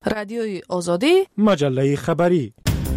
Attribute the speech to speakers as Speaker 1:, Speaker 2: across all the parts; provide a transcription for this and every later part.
Speaker 1: رادیوی آزادی،
Speaker 2: مجله خبری.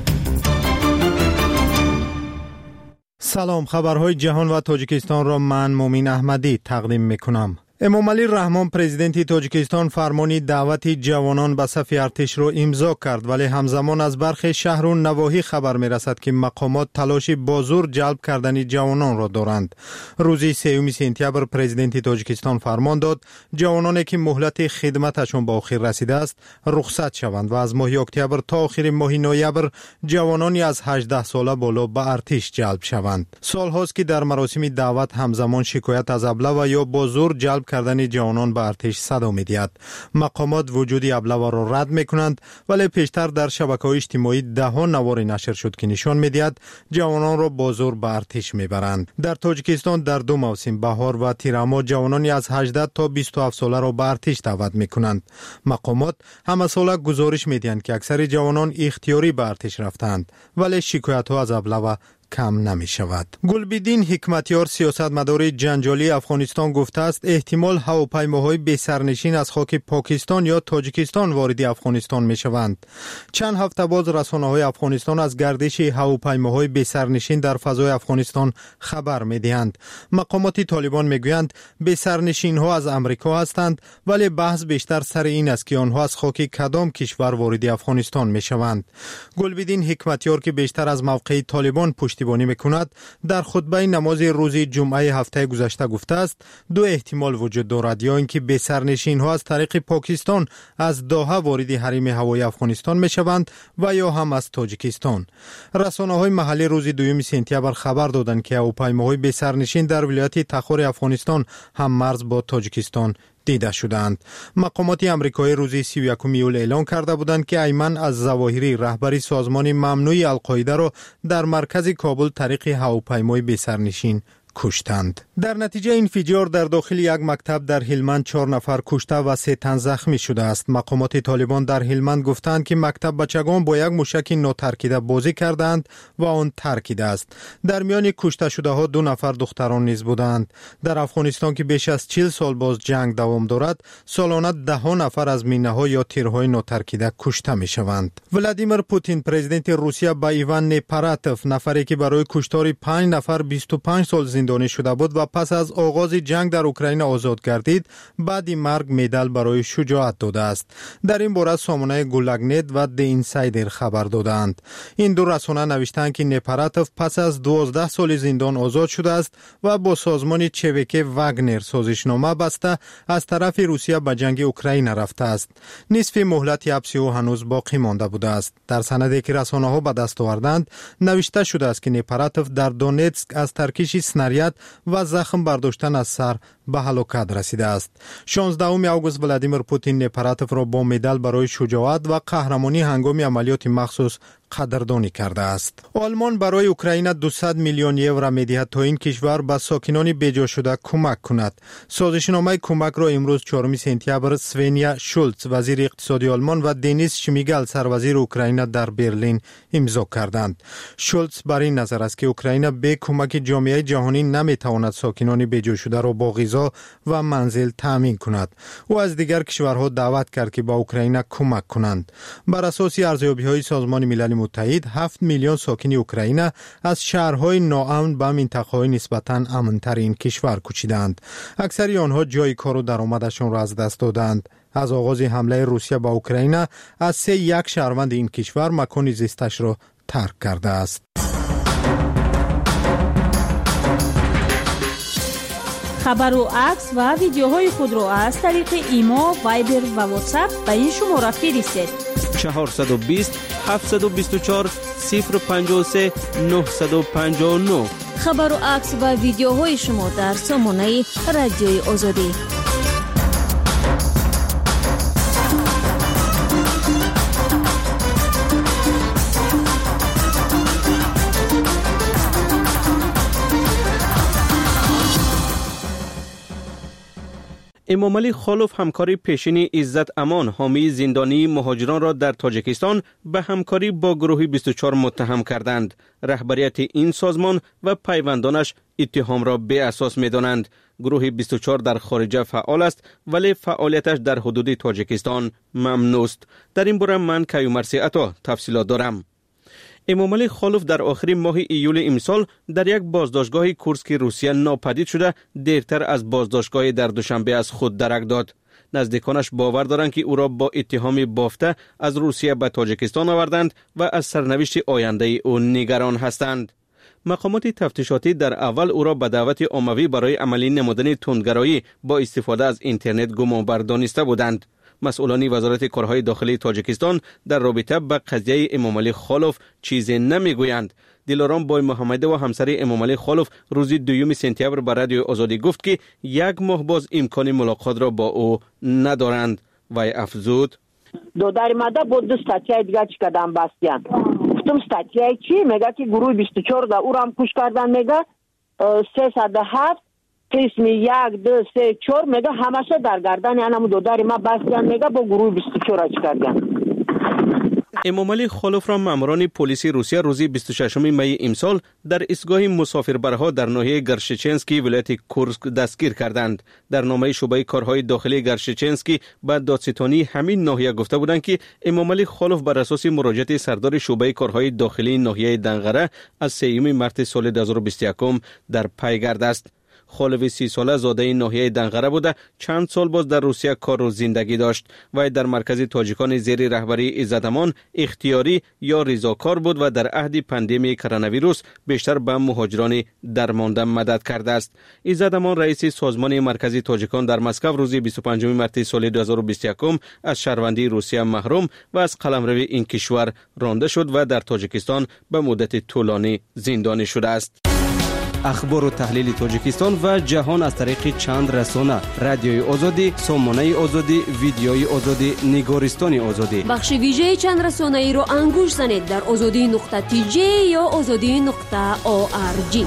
Speaker 2: سلام، خبرهای جهان و تاجیکستان را من مومین احمدی تقدیم میکنم. امامعلی رحمان پرزیدنت تاجیکستان فرمانی دعوت جوانان به صف ارتش را امضا کرد، ولی همزمان از برخی شهر و نواحی خبر میرسد که مقامات تلاش با زور جلب کردن جوانان را دارند. روز 3 سپتامبر پرزیدنت تاجیکستان فرمان داد جوانانی که مهلت خدمتشان به آخر رسیده است رخصت شوند و از ماه اکتبر تا آخر ماه نوامبر جوانانی از 18 ساله بالا به ارتش جلب شوند. سالهاست که در مراسم دعوت همزمان شکایت از ابله و یا با زور جلب کردن جوانان به ارتش صدا می‌دهد. مقامات وجود ابله را رد می‌کنند، ولی پیشتر در شبکه‌های اجتماعی ده‌ها نوار نشر شد که نشان می‌دهد جوانان را با زور به ارتش می‌برند. در تاجیکستان در دو موسم بهار و تیرما جوانانی از 18 تا 27 ساله را به ارتش دعوت می‌کنند. مقامات همه ساله گزارش می‌دهند که اکثر جوانان اختیاری به ارتش رفتند، ولی شکایت‌ها از ابله کم نمی شود. گلبدین حکمتیار سیاستمدار جنجالی افغانستان گفته است احتمال هواپیماهای بی سرنشین از خاک پاکستان یا تاجیکستان وارد افغانستان می شوند. چند هفته بعد رسانه‌های افغانستان از گردش هواپیماهای بی سرنشین در فضای افغانستان خبر می دهند. مقامات طالبان می گویند بی سرنشین ها از امریکا هستند، ولی بحث بیشتر سر این است که آنها از خاک کدام کشور وارد افغانستان می شوند. گلبدین حکمتیار که بیشتر از موقع طالبان پشتیبانی میکند در خطبه نماز روز جمعه هفته گذشته گفته است دو احتمال وجود دارد، یا اینکه بی سرنشین ها از طریق پاکستان از دوحه وارد حریم هوایی افغانستان میشوند و یا هم از تاجیکستان. رسانه‌های محلی روز 2 سپتامبر خبر دادند که هواپیماهای بی سرنشین در ولایت تخار افغانستان هم مرز با تاجیکستان دیده شدند. مقامات آمریکایی روز 31 ایول اعلان کرده بودند که ایمن از ظواهری رهبری سازمان ممنوع القاعده را در مرکز کابل طریق هواپیمای بی سرنشین کشتند. در نتیجه انفجار در داخل یک مکتب در هلمند 4 نفر کشته و 3 تن زخمی شده است. مقامات طالبان در هلمند گفتند که مکتب بچگان با یک موشک ناترکیده بازی کردند و آن ترکیده است. در میان کشته شده ها 2 نفر دختران نیز بودند. در افغانستان که بیش از 40 سال باز جنگ دوام دارد، سالانه 10 نفر از مینه‌ها یا تیرهای ناترکیده کشته می‌شوند. ولادیمیر پوتین پرزیدنت روسیه با ایوان نپراتوف، نفری که برای کشتار 5 نفر 25 سال زندانی شده بود و پس از آغاز جنگ در اوکراین آزاد گردید، بعد مرگ مدال برای شجاعت داده است. در این باره سامانه گولاگنت و دی اینسایدر خبر دادند. این دو رسانه نوشتند که نپراتوف پس از 12 سال زندان آزاد شده است و با سازمان چویک واگنر سازشنامه بسته از طرف روسیه به جنگ اوکراین رفته است. نصف مهلت حبس او هنوز باقی مانده بوده است. در سندی که رسانه‌ها به دست آوردند نوشته شده است که نپراتوف در دونتسک از ترکش سناریت و زخم برداشتن از سر به هلاکت رسیده است. 16 آگوست ولادیمیر پوتین نپراتوف را با مدال برای شجاعت و قهرمانی هنگام عملیات مخصوص قدردانی کرده است. آلمان برای اوکراین 200 میلیون یورو می‌دهد تا این کشور به ساکنان بیجا شده کمک کند. سازشنامه کمک را امروز 4 سپتامبر سوینیا شولتز وزیر اقتصادی آلمان و دنیس شمیگل سروزیر اوکراین در برلین امضا کردند. شولتز بر این نظر است که اوکراین به کمک جامعه جهانی نمی‌تواند ساکنان بیجا شده را با غذا و منزل تامین کند. او از دیگر کشورها دعوت کرد که با اوکراین کمک کنند. بر اساس ارزیابی‌های سازمان ملل متحد 7 میلیون ساکن اوکراین از شهرهای ناامن به منطقه‌های نسبتاً امن‌تر این کشور کوچیدند. اکثر آنها جای کار و درآمدشان را از دست دادند. از آغاز حمله روسیه به اوکراین از 3 شهروند این کشور مکان زیستش را ترک کرده است.
Speaker 3: خبر و عکس و ویدیوهای خود را از طریق ایما، وایبر و واتساپ به این شماره فرستید:
Speaker 4: 420 724 053 959.
Speaker 3: خبر و عکس و ویدیوهای شما در سامانه رادیوی آزادی.
Speaker 4: امامعلی خالف همکاری پیشین عزت امان حامی زندانی مهاجران را در تاجیکستان به همکاری با گروه 24 متهم کردند. رهبریت این سازمان و پیوندانش اتهام را بی اساس می دانند. گروه 24 در خارجه فعال است ولی فعالیتش در حدود تاجیکستان ممنوع است. در این باره من کیومرثی عطا تفصیلات دارم. امامعلی خالف در آخر ماه ایول امسال در یک بازداشتگاه کورسک روسیه ناپدید شده دیرتر از بازداشتگاه در دوشنبه از خود درک داد. نزدیکانش باور دارند که او را با اتهام بافته از روسیه به تاجیکستان آوردند و از سرنوشت آینده او نگران هستند. مقامات تفتیشاتی در اول او را به دعوت عمومی برای عملی نمودن تندگرایی با استفاده از اینترنت گمانبر دانسته بودند. مسئولان وزارت کارهای داخلی تاجیکستان در رابطه با قضیه امامعلی خالف چیزی نمیگویند. دلارام بای محمدی و همسر امامعلی خالف روز 2 سپتامبر به رادیو آزادی گفت که یک ماه باز امکان ملاقات را با او ندارند. وی افزود:
Speaker 1: در ماده بود دو استاتیا دیگه چی کردن بستیان. گفتم استاتیا چی؟ میگه که گروه 24 دا او را هم کش کردن. میگه 307 قسم 1 2 3 4 میگه همشه در گردن انم دو در ما بستیان. میگه با گروه 24 چی کردن.
Speaker 4: امامعلی خالف را ماموران پلیس روسیه روز 26 می امسال در ایستگاه مسافربرها در ناحیه گرشچنسکی ولایت کورسک دستگیر کردند. در نامه شعبه کارهای داخلی گرشچنسکی به دادستانی همین ناحیه گفته بودند که امامعلی خالف بر اساس مراجعه سردار شعبه کارهای داخلی ناحیه دنغره از 3 مارس سال 2021 در پیگرد است. خالف 30 ساله زاده ناحیه دنغره بوده چند سال باز در روسیه کار و زندگی داشت و در مرکز تاجیکان زیر رهبری عزت امان اختیاری یا رضاکار بود و در عهد پاندمی کرونا ویروس بیشتر به مهاجران درمانده مدد کرده است. عزت امان رئیس سازمان مرکزی تاجیکان در مسکو روز 25 مارس سال 2021 از شهروندی روسیه محروم و از قلمرو این کشور رانده شد و در تاجیکستان به مدت طولانی زندانی شده است. اخبار و تحلیل تاجیکستان و جهان از طریق چند رسانه: رادیوی آزادی، سامانه آزادی، ویدیوی آزادی، نگارستان آزادی.
Speaker 5: بخش ویژه چند رسانه ای را انگوش زنید در azadi.tj یا azadi.org.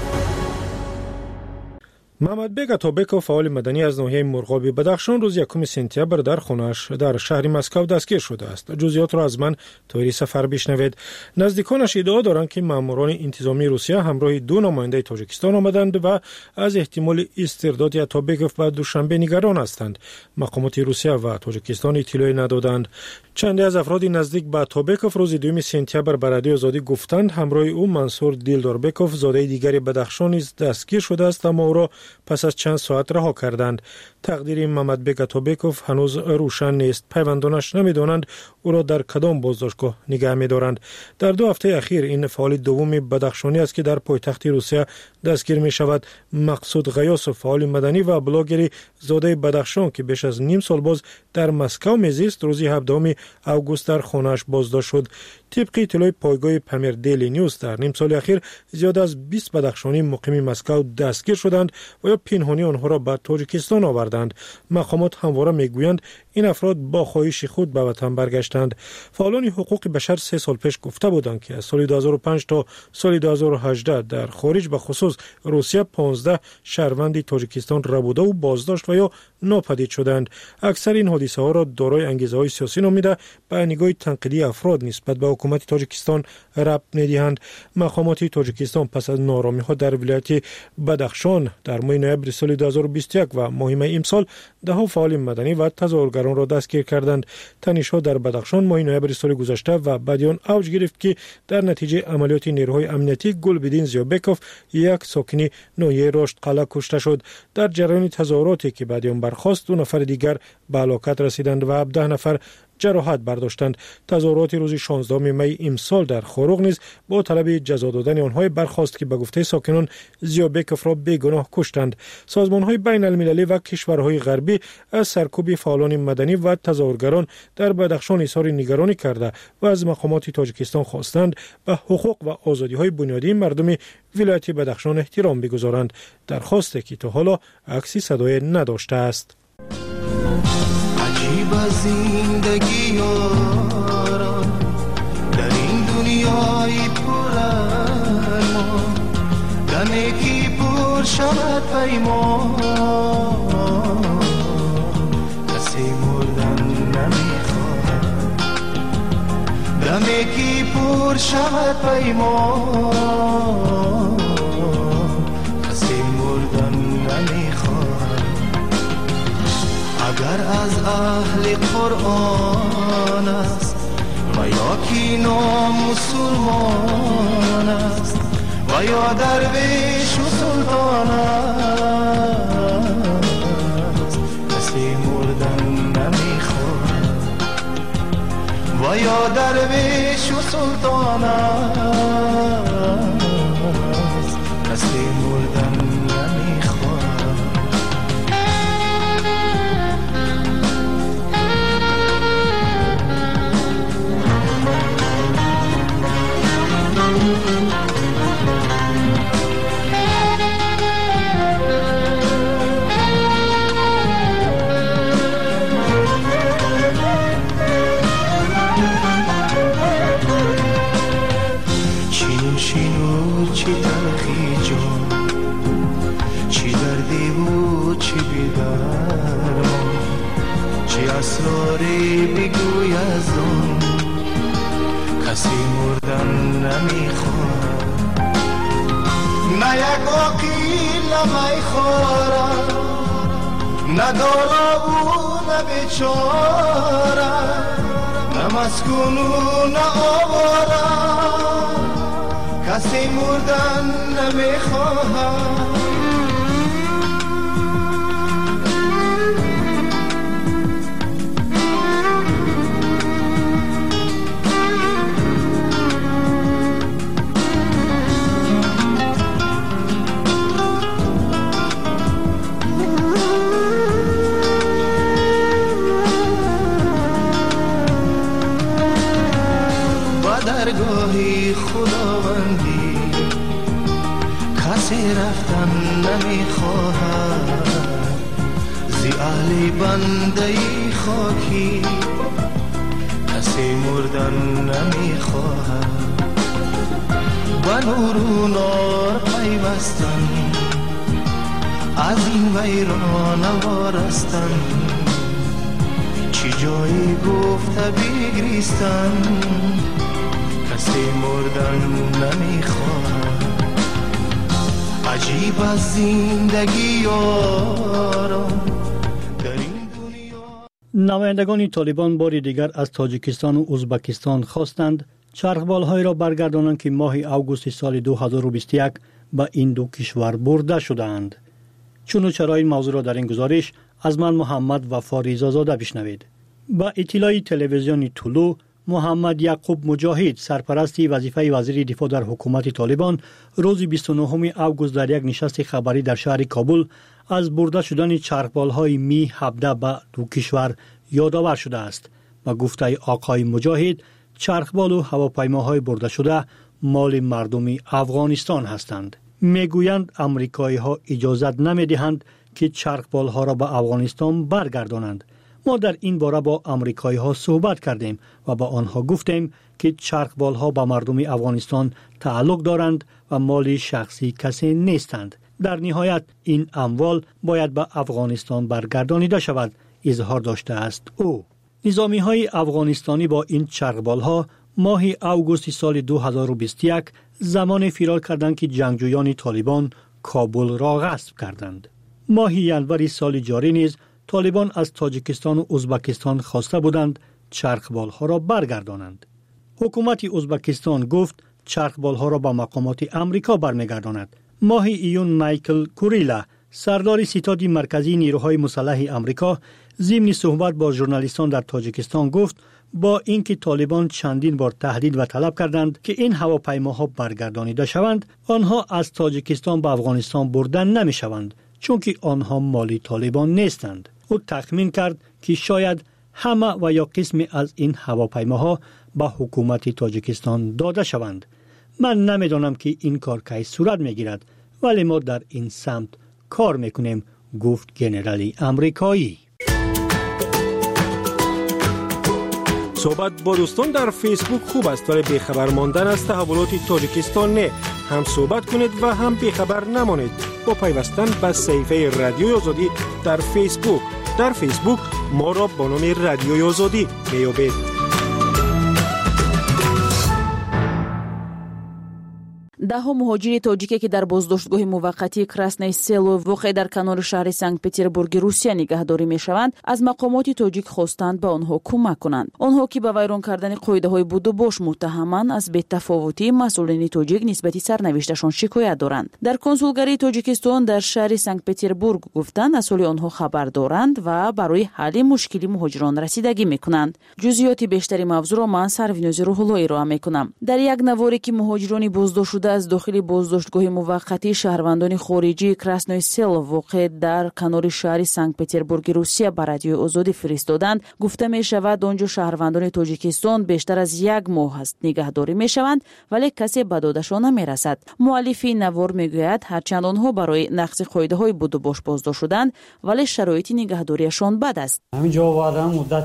Speaker 6: محمد بیگ اتابکوف فعال مدنی از ناحیه مرغابی بدخشان روز 1 سپتامبر در خانه‌اش در شهر مسکو دستگیر شده است. جزئیات را از من طوری سفر بشنوید. نزدیکانش ادعا دارند که ماموران انتظامی روسیه همراه 2 نماینده تاجیکستان آمدند و از احتمال استرداد اتابکوف به دوشنبه نگران هستند. مقامات روسیه و تاجیکستان اطلاعی ندادند. چند از افراد نزدیک به اتابکوف روز 2 سپتامبر به رادیو آزادی گفتند همراه او منصور دیلداربکوف زاده دیگری بدخشان نیز دستگیر شده است، اما او را پس از چند ساعت رها کردند. تقدیر محمد بیگ اتابکوف هنوز روشن نیست. پیوندانش نمیدانند او را در کدام بازداشتگاه نگه می‌دارند. در 2 هفته اخیر این فعال دوم بدخشانی است که در پایتخت روسیه دستگیر می شود. مقصود غیاس فعال مدنی و بلاگری زاده بدخشان که بیش از نیم سال باز در مسکو میزیست روز 17 اوگوست در خانه‌اش بازداشت شد. طبق اطلاع پایگاه پامیر دیلی نیوز در نیم سال اخیر زیاد از 20 بدخشانی مقیم مسکو دستگیر شدند و یا پنهانی آنها را به تاجیکستان آوردند. مقامات همواره میگویند این افراد با خواهش خود به وطن برگشتند. فعالان حقوق بشر 3 سال پیش گفته بودند که از سال 2005 تا سال 2018 در خارج به خصوص روسیه 15 شهروند تاجیکستان را بوده و بازداشت و یا ناپدید شدند. اکثر این حادثه ها را دارای انگیزه‌های سیاسی نامیده به نگاه تنقیدی افراد نسبت به حکومت تاجیکستان ربط می‌دهند. مقامات تاجیکستان پس از نارامی‌ها در ولایت بدخشان در ماه نوامبر سال 2021 و ماه می امسال 10 فعال مدنی و تظاهرگران را دستگیر کردند. تنش‌ها در بدخشان ماه نوامبر سال گذشته و بعدیان اوج گرفت که در نتیجه عملیات نیروهای امنیتی گلبدین زیابکوف یک ساکن ناحیه رشد قلعه کشته شد. در جریان تظاهراتی که بعدیان برخاست 2 نفر دیگر به هلاکت رسیدند و 17 نفر جراحت برداشتند. تظاهرات روز 16 می امسال در خاروغ نیز با طلب جزا دادن آنها برخاست که به گفته ساکنان زیابکوف را بیگناه کشتند. سازمان‌های بین المللی و کشورهای غربی از سرکوب فعالان مدنی و تظاهرگران در بدخشان اظهار نگرانی کرده و از مقامات تاجیکستان خواستند به حقوق و آزادی‌های بنیادی مردم ولایت بدخشان احترام بگذارند. درخواستی که تا حالا عکسی صدای نداشته است.
Speaker 7: عجیب زندگی یارا در این دنیای پر ارمان دمی کی پر شود پیمان دمی کی پر شود پیمان کسی مردن نمیخواد اگر از اهل قرآن است و یا کی مسلمان است و یا درویش و سلطان است کسی مردن نمیخواد و یا درویش و سلطان است کسی مردن نمیخواد چی تلخی جان چی دردی و چی بیدرمان چی اسراری بگوی از آن کسی مردن نمیخواد نه یک عقیل نمیخورد نه دارا و نه بیچاره نه مسکون و نه آواره کسی مردن نمیخواهد با درگاهی خداوندی کسی رفتن نمیخواهد زی اهل بنده خاکی کسی مردن نمیخواهد با نور و نار پیوستن از این ویران وارستن چی جایی گفته بگریستن کسی مردن نمیخواهد عجیب از زندگی یاران در این دنیا.
Speaker 8: نمایندگان طالبان بار دیگر از تاجیکستان و ازبکستان خواستند چرخبال‌های را برگردانند که ماه اوگوست سال 2021 به این دو کشور برده شدند. چون و چرا این موضوع را در این گزارش از من محمد وفا ریزازاده بشنوید. با اطلاع تلویزیون طلوع محمد یعقوب مجاهد سرپرست وظیفه وزیر دفاع در حکومت طالبان روز 29 اوگوست در یک نشست خبری در شهر کابل از برده شدن چرخبال‌های می 17 به دو کشور یادآور شده است و گفته آقای مجاهد چرخبال و هواپیماهای برده شده مال مردم افغانستان هستند. میگویند امریکایی‌ها اجازت نمی‌دهند که چرخبال‌ها را به افغانستان برگردانند. ما در این باره با امریکایی‌ها صحبت کردیم و با آنها گفتیم که چرخبال‌ها به مردم افغانستان تعلق دارند و مال شخصی کسی نیستند. در نهایت این اموال باید به افغانستان برگردانیده شود، اظهار داشته است او. نظامی‌های افغانستانی با این چرخبال‌ها ماه اوگوست سال 2021 زمان فرار کردند که جنگجویان طالبان کابل را غصب کردند. ماه ینور سال جاری نیز طالبان از تاجیکستان و ازبکستان خواسته بودند چرخبال‌ها را برگردانند. حکومت ازبکستان گفت چرخبال‌ها را به مقامات امریکا برمیگرداند. ماه ایون مایکل کوریلا سردار ستاد مرکزی نیروهای مسلح امریکا ضمن صحبت با ژورنالیستان در تاجیکستان گفت با اینکه طالبان چندین بار تهدید و طلب کردند که این هواپیماها برگردانیده شوند، آنها از تاجیکستان به افغانستان بردن نمی‌شوند چون که آنها مالی طالبان نیستند. او تخمین کرد که شاید همه و یا قسمی از این هواپیماها به حکومت تاجیکستان داده شوند. من نمیدانم که این کار کی صورت میگیرد، ولی ما در این سمت کار میکنیم، گفت ژنرال امریکایی.
Speaker 6: صحبت با دوستان در فیسبوک خوب است، ولی بیخبر ماندن از تحولات تاجیکستان نه. هم صحبت کنید و هم بیخبر نمانید با پیوستن به صفحه رادیوی آزادی در فیسبوک. در فیسبوک ما را با نام رادیوی آزادی میابید.
Speaker 3: 10 муҳоҷири тоҷике ки дар боздоштгоҳи муваққатии Красное Село воқеъ дар канори шаҳри Санкт-Петербурги Русия нигаҳдорӣ мешаванд, аз мақомоти тоҷик хостанд ба онҳо кӯмак кунанд. онҳо ки ба вайрон кардани қоидаҳои будубош муттаҳаманд, аз бетафовутии масъулини тоҷик нисбати сарнавишташон шикоят доранд. дар консулгарии Тоҷикистон дар шаҳри Санкт-Петербург гуфтанд аз ҳоли онҳо хабар доранд ва барои ҳалли мушкили муҳоҷирон расидагӣ мекунанд. ҷузъиёти бештари мавзӯъро ман Сарвинози Рӯҳулло ироа мекунам. дар як наворе ки муҳоҷирони боздоштшуда از داخل بازداشتگاه موقتی شهروندان خارجی کراسنوی سل واقع در کنار شهر سنت پترزبورگ روسیه به رادیوی آزادی فرستادند. گفته می شود آنجا شهروندان تاجیکستان بیشتر از یک ماه است نگهداری می شوند ولی کسی به دادشان نمی رسد. مؤلف این نوار می گوید هرچند آنها برای نقض قاعده های بودوباش بازداشت شدند ولی شرایط نگهداریشان بد است.
Speaker 9: همینجا آوردم مدت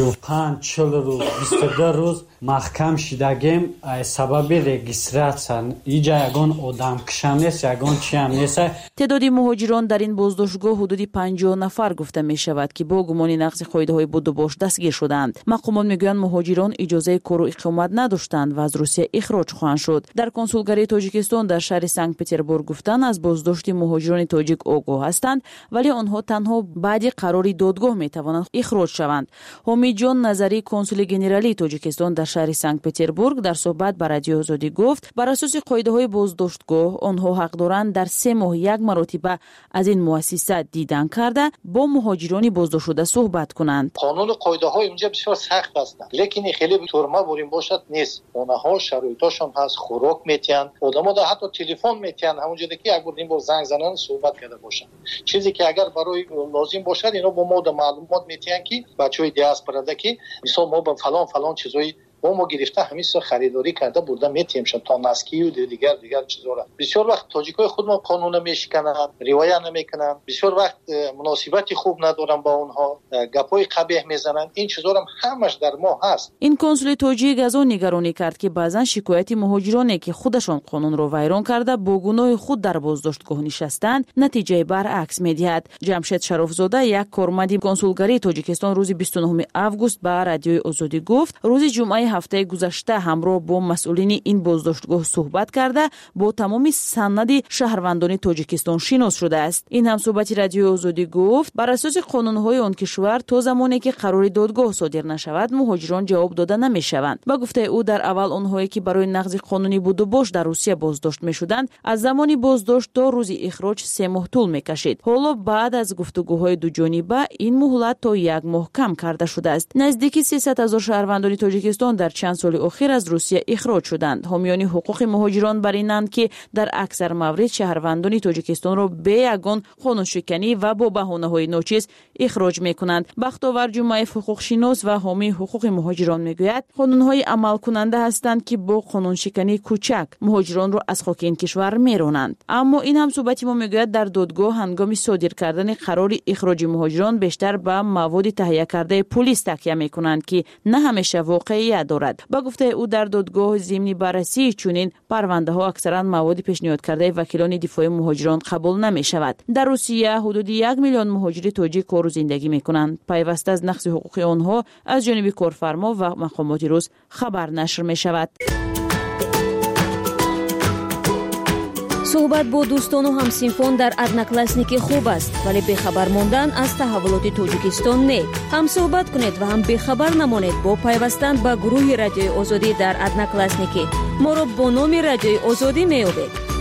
Speaker 9: 35-40 روز 22 روز محکم شدگیم سبب رجیستراسیون اینجا یگان آدم کشم نیست یگان چی هم نیست.
Speaker 3: تعداد مهاجران در این بازداشتگاه حدود 50 نفر گفته می شود که با گمان نقض قاعده های بودوباش دستگیر شدند. مقامات میگویند مهاجران اجازه کار و اقامت نداشتند و از روسیه اخراج خواهند شد. در کنسولگری تاجیکستان در شهر سنت پترزبورگ گفتند از بازداشت مهاجران تاجیک آگاه هستند ولی آنها تنها بعد قرار دادگاه می توانند اخراج شوند. حامد جان نظری کنسول گنرالی تاجیکستان در شهر سنت پترزبورگ در صحبت با رادیو آزادی گفت بر اساس قاعده های بازداشتگاه آنها حق دارند در 3 ماه یک مرتبه از این مؤسسه دیدن کرده با مهاجران بازداشت شده صحبت کنند.
Speaker 10: قانون و قاعده های اینجا بسیار سخت هستند لیکن خیلی تورما بریم باشد نیست. اونها شرایطشون هست خوراک میتین آدم‌ها در حتی تلفن میتین همونجا که یک بار زنگ زنن صحبت کرده باشن چیزی که اگر برای لازم باشد اینا با ما معلومات میتین که بچهای دیاسپورا که مثلا ما با فلان چیزای ما گرفته همیشه خریداری کرده بوده میتیم شد تا مسکی و دیگر چیزا را بسیار وقت تاجیکای خود ما قانون میشکنن روایت نمیکنن بسیار وقت مناسبتی خوب ندارن با اونها گپای قبیح میزنن این چیزا هم همش در ما هست. این
Speaker 3: کنسول تاجیک از اون نگرانی کرد که بعضن شکایت مهاجرانی که خودشون قانون رو ویران کرده با گناه خود در بازداشتگاه نشستند نتیجه برعکس میدهد. جمشید شرافزاده یک کارمند کنسولگری تاجیکستان روز 29 آگوست با رادیوی آزادی گفت روز جمعه هفته گذشته همراه با مسئولین این بازداشتگاه صحبت کرده با تمام سند شهروندان تاجیکستان شناس شده است. این هم صحبت رادیو آزادی گفت بر اساس قانون‌های آن کشور تا زمانی که قرار دادگاه صادر نشود مهاجران جواب داده نمی‌شوند. با گفته او در اول آنهایی که برای نقض قانونی بود و باش در روسیه بازداشت می‌شدند از زمانی بازداشت تا روز اخراج 3 ماه طول می‌کشید. حالا بعد از گفتگوهای دو جانبه این مهلت تا 1 ماه کم کرده شده است. نزدیک 300,000 شهروندان تاجیکستان در چند سال اخیر از روسیه اخراج شدند. حامیان حقوق مهاجران بر اینند که در اکثر موارد شهروندان تاجیکستان را به یگان قانونشکنی و با بهانه‌های ناچیز اخراج می‌کنند. بختاور جمعه حقوق شناس و حامی حقوق مهاجران میگوید قانون‌های عمل کننده هستند که با قانونشکنی کوچک مهاجران را از خاک این کشور میرانند. اما این هم صحبت ما میگوید در دادگاه هنگام صادر کردن قرار اخراج مهاجران بیشتر به مواد تهیه کرده پلیس تکیه می‌کنند که نه همیشه واقعیت دارد. با گفته او در دادگاه ضمن بررسی چنین پرونده ها اکثرا مواد پیشنهاد کرده وکیلان دفاع مهاجران قبول نمی شود. در روسیه حدود 1 میلیون مهاجر تاجیک کار و زندگی می کنند. پیوسته از نقض حقوق آنها از جانب کارفرما و مقامات روس خبر نشر می شود.
Speaker 5: صحبت با دوستان و همسنفان در ادناکلاسنیک خوب است ولی بخبر ماندن از تحولات تاجیکستان نه. هم صحبت کنید و هم بخبر نمانید با پیوستن به گروه رادیوی آزادی در ادناکلاسنیک. ما را با نام رادیوی آزادی می‌یابید.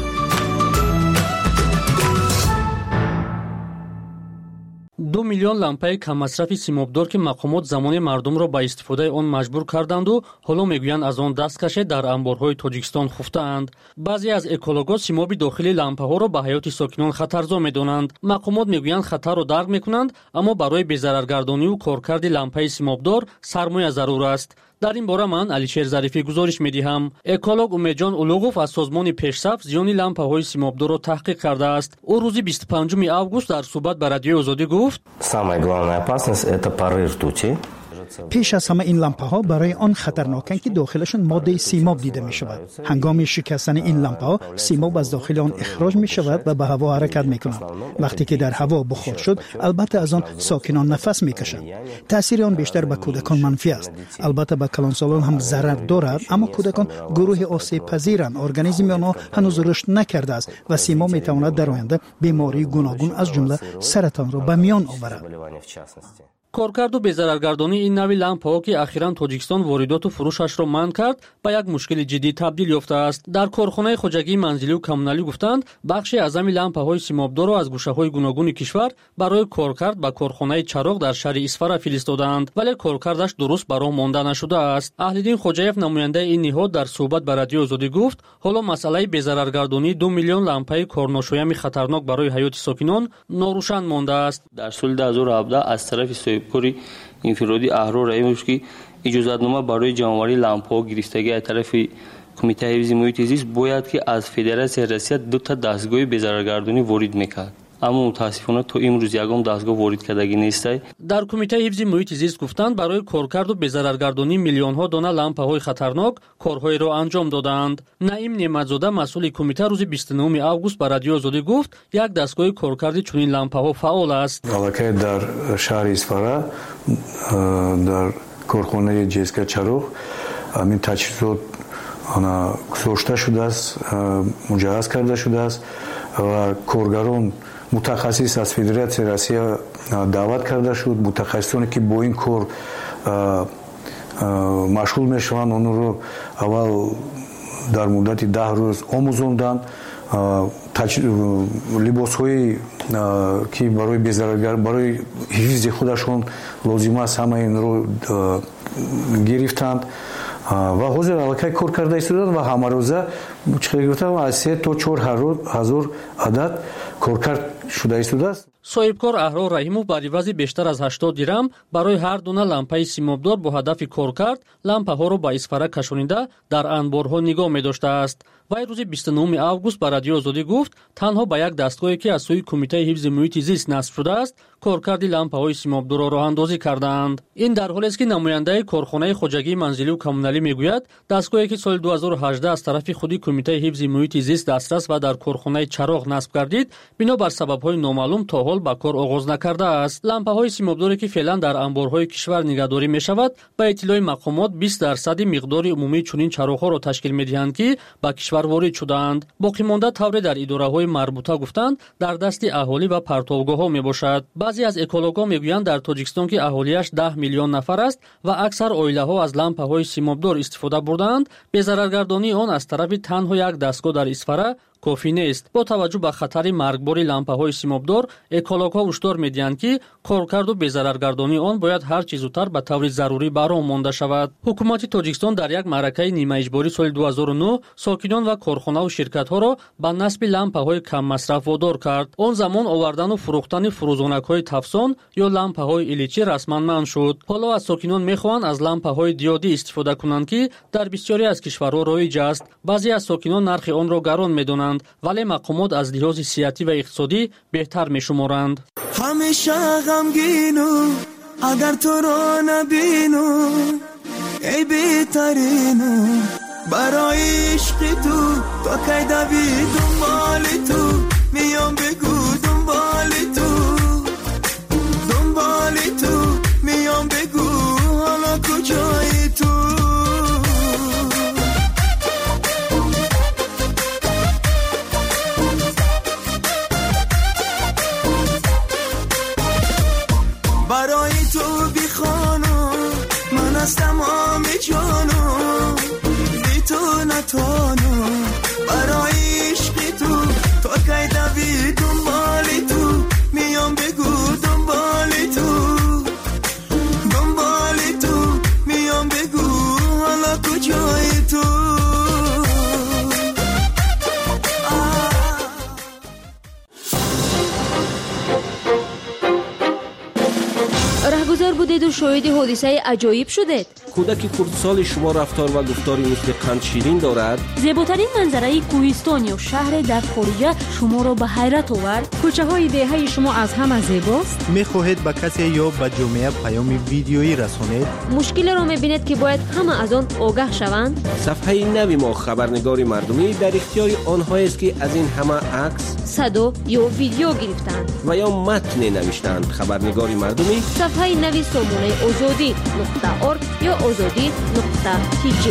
Speaker 8: 2 میلیون لامپای کم مصرف سیمابدار که مقامات زمانی مردم را به استفاده آن مجبور کردند و حالا میگویند از آن دست کشید در انبارهای تاجیکستان خفته‌اند. بعضی از اکولوگ‌ها سیماب داخلی لامپاها را به حیات ساکنان خطرزا می‌دانند. مقامات میگویند خطر را درک می‌کنند اما برای بی‌ضررگردانی و کارکرد لامپای سیمابدار سرمایه ضرور است. در این باره من علیشیر ظریفی گزارش می‌دهم. اکولوگ امیدجان اولوغوف از سازمان پیشرفت زیان لامپاهای سیمابدار را تحقیق کرده است. او روز 25 آگوست در صحبت با رادیو آزادی گفت:
Speaker 11: Самая главная опасность это пары ртути. پیش از همه این لامپه ها برای آن خطرناکند که داخلشان ماده سیماب دیده می شود. هنگام شکستن این لامپه ها سیماب از داخل آن اخراج می شود و به هوا حرکت می کند. وقتی که در هوا بخار شد البته از آن ساکنان نفس می کشند. تاثیر آن بیشتر به کودکان منفی است. البته به کلانسالان هم ضرر دارد، اما کودکان گروه آسیب پذیرند. ارگانیسم آنها هنوز رشد نکرده است و سیماب می تواند در آینده بیماری گوناگون از جمله سرطان را به میان آورد.
Speaker 12: کارکرد و بی‌ضررگردانی این نوع لامپ‌ها که اخیراً تاجیکستان واردات و فروشش را منع کرد به یک مشکل جدی تبدیل یافته است. در کارخانه خوجگی منزلی و کمونالی گفتند بخشی از همین لامپ‌های سیمابدار را از گوشه‌های گوناگون کشور برای کارکرد به کارخانه چراغ در شهر اسفر فرستادند، ولی کارکردش درست برآ مانده نشده است. اهل‌الدین خوجاєв نماینده این نهاد در صحبت با رادیو آزادی گفت حالا مسئله بی‌ضررگردانی 2 میلیون لامپه کارناشویم خطرناک برای حیات ساکنان ناروشن مانده است.
Speaker 13: در سال 2017 از طرف کاری انفرادی اهرا رئیس که اجازه‌نامه برای جمع‌آوری لامپ‌ها گرفتگی از طرف کمیته حفظ محیط زیست باید که از فدراسیون ریاست 2 تا دستگاه بی‌ضررگردانی وارد می‌کرد، اما متاسفانه تا امروز یگام دستگاه وارد کردگی نیست.
Speaker 12: در کمیته حفظ محیط زیست گفتند برای کارکرد و بی‌ضررگردانی میلیون‌ها دانه لامپ‌های خطرناک کارهای را انجام دادند. نعیم نعمتزاده مسئول کمیته روز 29 آگوست به رادیو آزادی گفت یک دستگاه کارکردی چنین لامپ‌ها فعال است.
Speaker 14: البته در شهر اسفر در کارخانه جسکا چراغ همین تجهیزات آن گذاشته شده است، مجهز کرده شده است و کارگران متخصص از فدراسیون روسیه دعوت کرده شد. متخصصانی که با این کار مشغول میشوند آن رو اول در مدت 10 روز آموزاندند. لباس‌هایی که برای بی‌ضررگر برای حفظ خودشون لازم است همه این رو گرفتند و حاضر علاقه کار کرده ایستادند و همه روزه چقدر گفتم از 3 تا 4 هزار عدد کارکرد شده ایستاده است.
Speaker 12: صاحبکار اهرا رحیمов با عوض بیشتر از 80 درم برای هر دونه لامپه سیمابدار با هدف کارکرد لامپه ها را به اسفره کشانیده در انبارها نگاه می داشته است. وی روز 29 آگوست به رادیو آزادی گفت تنها با یک دستگاهی که از سوی کمیته حفظ محیط زیست نصب شده است کارکرد لامپه های سیمابدار راه اندازی کردند. این در حالی است که نماینده کارخانه خوجگی منزلی و کمونالی میگوید دستگاهی که سال 2018 از طرف خودی کمیته حفظ محیط زیست دسترس و در کارخانه چراغ نصب گردید بنابر سبب‌های نامعلوم تا حال به کار آغاز نکرده است. لامپه های سیمابداری که فعلا در انبارهای کشور نگهداری میشود به اطلاع مقامات 20% مقدار عمومی چنین چراغ‌ها را تشکیل میدهند که به کشور وارد شدند. باقی مانده طور در اداره‌های مربوطه گفتند در دست اهالی و پرتابگاه‌ها میباشد. بعضی از اکولوگ‌ها میگویند در تاجیکستان که اهالیش 10 میلیون نفر است و اکثر عائله‌ها از لامپه‌های سیمابدار استفاده بردند، بی‌ضررگردانی آن از طرف تنها یک دستگاه در اسفره کافی نیست. با توجه به خطر مرگباری لامپه‌های سیمابدار اکولوگ‌ها هشدار می‌دهند که کارکرد و بی‌ضررگردانی آن باید هر چیز زودتر به طور ضروری برآ مانده شود. حکومت تاجیکستان در یک معرکه نیمه اجباری سال 2009 ساکنان و کارخانه و شرکت‌ها را به نصب لامپه‌های کم مصرف وادار کرد. آن زمان آوردن و فروختن فروزانک‌های تفسان یا لامپه‌های الیچی رسما منع شد. حالا از ساکنان می‌خواهند از لامپه‌های دیودی استفاده کنند که در بسیاری از کشورها رایج است. بعضی از ساکنان نرخ آن را گران می‌دانند ولی مقامات از لحاظ سیاسی و اقتصادی بهتر می‌شمارند.
Speaker 7: همیشه غمگینم اگر تو را نبینم ای بهترینم برای عشق تو کی دوی دنبال تو میام بگو دنبال تو میام بگو حالا کجایی تو. برای تو بیخانم من از تمام جانم بی تو نتانم برای عشق تو کی دوی دنبال تو
Speaker 5: شاهد حادثه عجایب شدید.
Speaker 15: کودک خردسال شما رفتار و گفتاری مثل قند شیرین دارد.
Speaker 5: زیباترین منظره کوهستان یا شهر در خارج شما را به حیرت آورد.
Speaker 16: کوچه های دهه شما از همه زیباست.
Speaker 2: می‌خواهید به کسی یا به جامعه پیام ویدیویی رسانید؟
Speaker 5: مشکل را می‌بینید که باید همه از آن آگاه شوند.
Speaker 15: صفحه نوی ما خبرنگار مردمی در اختیار آنها است که از این همه عکس،
Speaker 5: صدا یا ویدیو گرفتند
Speaker 15: و یا متن نوشتند. خبرنگار مردمی
Speaker 5: صفحه نوی سامانه azadi.org یا azadi.tg.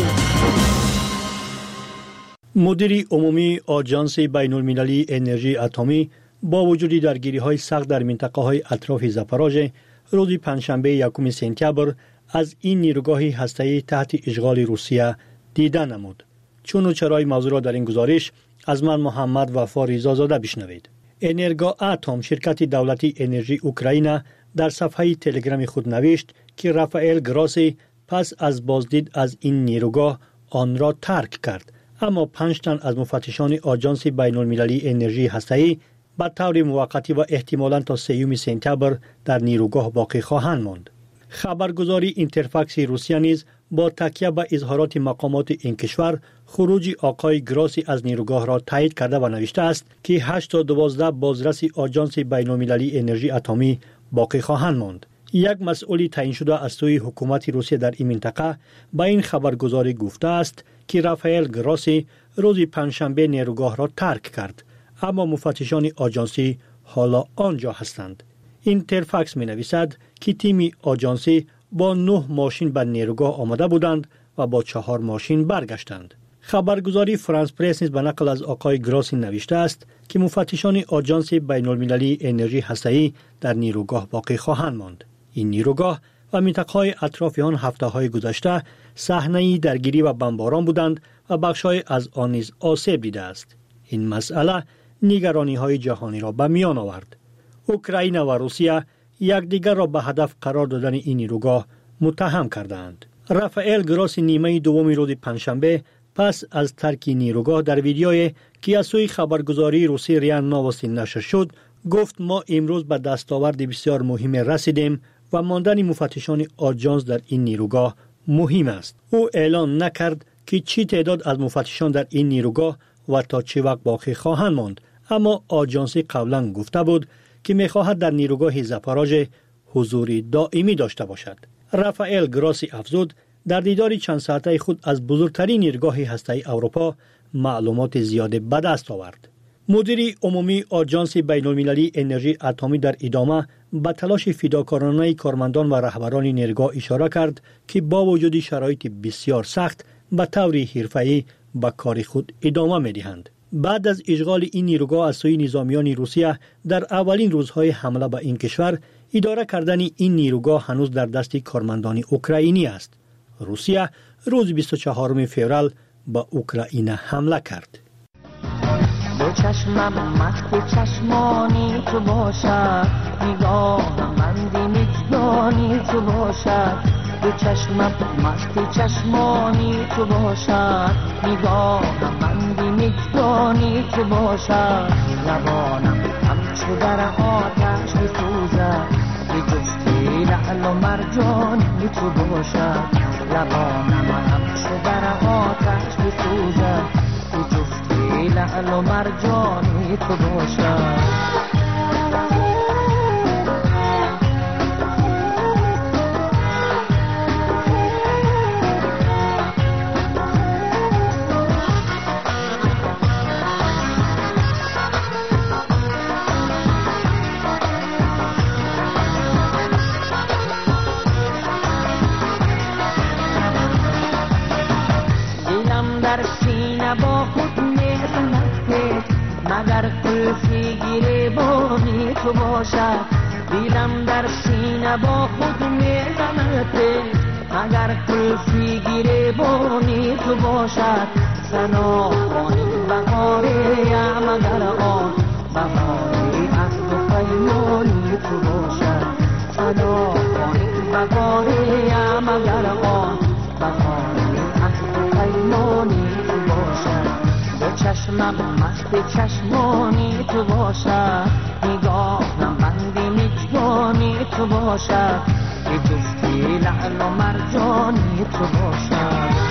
Speaker 8: مدیر عمومی آژانس بین‌المللی انرژی اتمی با وجود درگیری‌های سخت در منطقه‌های اطراف زاپاروژه روز پنجشنبه 1 سپتامبر از این نیروگاه هسته‌ای تحت اشغال روسیه دیدن نمود. چون و چرای موضوع را در این گزارش از من محمد وفا ریزازاده بشنوید. انرگا اتم شرکت دولتی انرژی اوکراین در صفحه تلگرام خود نوشت که رافائل گراسی پس از بازدید از این نیروگاه آن را ترک کرد، اما 5 تن از مفتشان آژانس بین‌المللی انرژی هسته‌ای به طور موقتی و احتمالاً تا 3 سپتامبر در نیروگاه باقی خواهند ماند. خبرگزاری اینترفاکس روسیه نیز با تکیه به اظهارات مقامات این کشور خروج آقای گراسی از نیروگاه را تایید کرده و نوشته است که 8 تا 12 بازرس آژانس بین‌المللی انرژی اتمی باقی خواهند ماند. یک مسئولی تعیین شده از سوی حکومت روسیه در این منطقه با این خبرگزاری گفته است که رافائل گراسی روز پنجشنبه نیروگاه را ترک کرد، اما مفتشان آژانسی حالا آنجا هستند. اینترفاکس می نویسد که تیم آژانسی با 9 ماشین به نیروگاه آمده بودند و با 4 ماشین برگشتند. خبرگزاری فرانس پرس نیز به نقل از آقای گراسی نوشته است که مفتشان آژانس بین‌المللی انرژی هسته‌ای در نیروگاه باقی خواهند ماند. این نیروگاه و منطقه‌های اطراف آن هفته‌های گذشته صحنه درگیری و بمباران بودند و بخش‌های از آن نیز آسیب دیده است. این مسئله نگرانی‌های جهانی را به میان آورد. اوکراین و روسیه یکدیگر را به هدف قرار دادن این نیروگاه متهم کردند. رافائل گراسی نیمه دوم روز پنجشنبه پس از ترک نیروگاه در ویدیویی که از سوی خبرگزاری روسی ریا نووستی نشر شد گفت ما امروز به دستاورد بسیار مهم رسیدیم و ماندن مفتشان آژانس در این نیروگاه مهم است. او اعلان نکرد که چی تعداد از مفتشان در این نیروگاه و تا چه وقت باقی خواهند ماند، اما آژانس قبلا گفته بود که می‌خواهد در نیروگاه زاپاروژه حضوری دائمی داشته باشد. رافائل گراسی افزود در دیداری چند ساعته خود از بزرگترین نیروگاه هسته‌ای اروپا معلومات زیاده به دست آورد. مدیر عمومی آژانس بین‌المللی انرژی اتمی در ادامه به تلاش فداکارانه کارمندان و رهبران نیروگاه اشاره کرد که با وجود شرایط بسیار سخت به طور حرفه‌ای به کار خود ادامه می‌دهند. بعد از اشغال این نیروگاه از سوی نظامیان روسیه در اولین روزهای حمله به این کشور، اداره کردن این نیروگاه هنوز در دست کارمندان اوکراینی است. روسیه روز 24 فوریه به اوکراین حمله کرد.
Speaker 17: دو چشمم مست چشمانی تو باشد، نگاهم بندی میزبانی تو باشد. دو چشمم مست چشمانی تو باشد، نگاهم بندی میزبانی تو باشد. لبانم همچو در آتش میسوزد، به جفتی لعل و مرجانی تو باشد. لبانم همچو در آتش میسوزد، به جفتی لعل و مرجانی تو باشد. در سینه با خود میزند مگر قلفی گریبانی تو باشد. دیلم در سینه با خود میزند مگر قلفی گریبانی تو باشد. سنا کنی بهاری مگر آن بهاری از دو پیمانی تو باشد. سنا کنی بهاری مگر آن بهاری پیمانی تو باشد. دو چشمم مست چشمانی تو باشد، نگاهم بندی میزبانی تو باشد. به جفتی لعل و مرجانی تو باشد.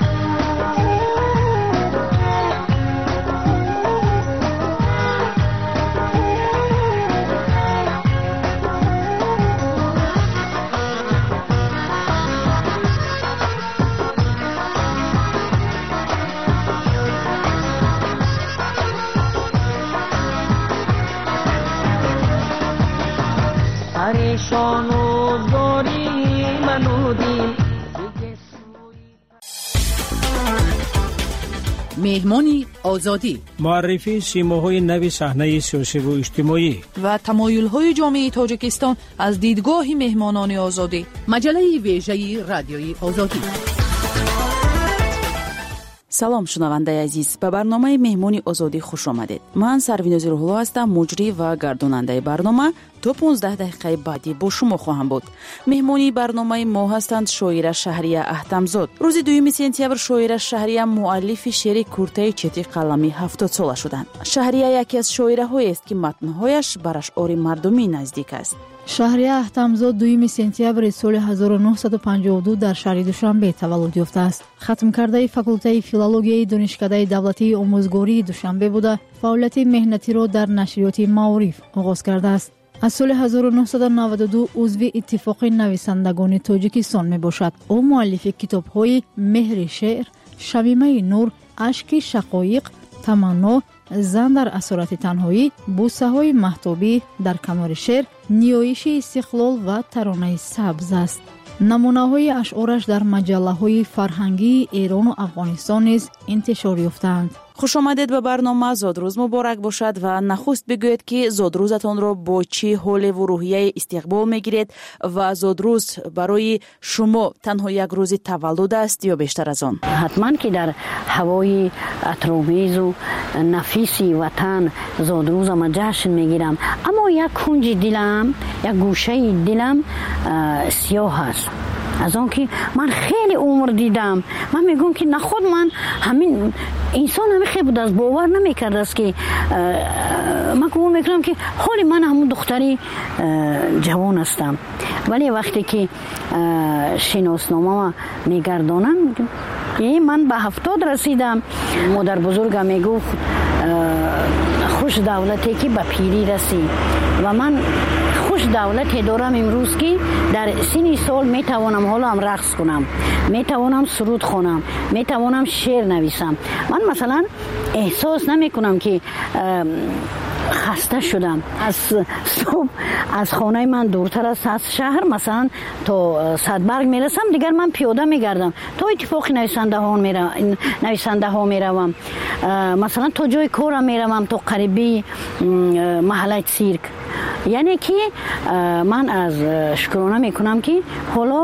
Speaker 17: پریشان و زاری منو دل
Speaker 18: مهمانی آزادی،
Speaker 19: معرفی سیماهای نوی صحنه سیاسی و اجتماعی
Speaker 18: و تمایل‌های جامعه تاجیکستان از دیدگاه مهمانان آزادی. مجله ویژه رادیوی آزادی.
Speaker 3: салом шунавандаи азиз, ба барномаи меҳмони озодӣ хуш омадед. ман Сарвинози Рӯҳулло ҳастам, муҷрӣ ва гардонандаи барнома. то 15 дақиқаи баъдӣ бо шумо хоҳам буд. меҳмони барномаи мо ҳастанд шоира Шаҳрия Аҳтамзод. рӯзи 2 сентябр шоира Шаҳрия муаллифи шеъри куртаи чети қалами 70 сола шуданд. Шаҳрия яке аз шоираҳоест ки матнҳояш ба ашъори мардумӣ наздик аст.
Speaker 20: шаҳрия Аҳтамзод 2 сентябри соли 1952 дар шаҳри Душанбе таваллуд ёфтааст. хатмкардаи факултаи филологияи донишкадаи давлатии омӯзгории Душанбе буда фаъолияти меҳнатиро дар нашриёти Маориф оғоз кардааст. аз соли 1992 узви иттифоқи нависандагони Тоҷикистон мебошад. ӯ муаллифи китобҳои Меҳри шеър, Шамимаи нур, Ашки шақоиқ, Таманно, Зан дар асорати танҳоӣ, Бусаҳои маҳтобӣ, Дар канори шеър, Ниёиши истиқлол ва Таронаи сабз аст. намунаҳои ашъораш дар маҷаллаҳои фарҳангии Эрону Афғонистон низ интишор ёфтаанд.
Speaker 3: хуш омадед ба барнома. зодрӯз муборак бошад ва нахуст бигӯед ки зодрӯзатонро бо чӣ ҳолеву рӯҳияе истиқбол мегиред ва зодрӯз барои шумо танҳо як рӯзи таваллуд аст ё бештар аз он?
Speaker 21: ҳатман ки дар ҳавои атромезу нафиси ватан зодрӯзама ҷашн мегирам, аммо як кунҷи дилам, як гӯшаи дилам сиёҳ аст. аз он ки ман хеле умр дидам, ман мегӯям ки нахуд ман ҳамин инсон ҳамин хел будааст, бовар намекардааст ки ман гумон мекунам ки ҳоли ман ҳамун духтари ҷавон ҳастам. вале вақте ки шиносномама мегардонам, ман ба 70 расидам. модарбузургам мегуфт хуш давлате ки ба пирӣ расӣ, ва ман хуш давлате дорам имрӯз ки дар синни сол метавонам ҳолам рақс кунам, метавонам суруд хонам, метавонам шеър нависам. ман масалан эҳсос намекунам ки хаста шудам. аз субҳ аз хонаи ман дуртар аст, аз шаҳр масалан то Садбарг мерасам, дигар ман пиёда мегардам, то иттифоқи нависандаҳо меравам, масалан то ҷои корам меравам, то қариби маҳаллаи цирк. яъне ки ман аз шукрона мекунам ки ҳоло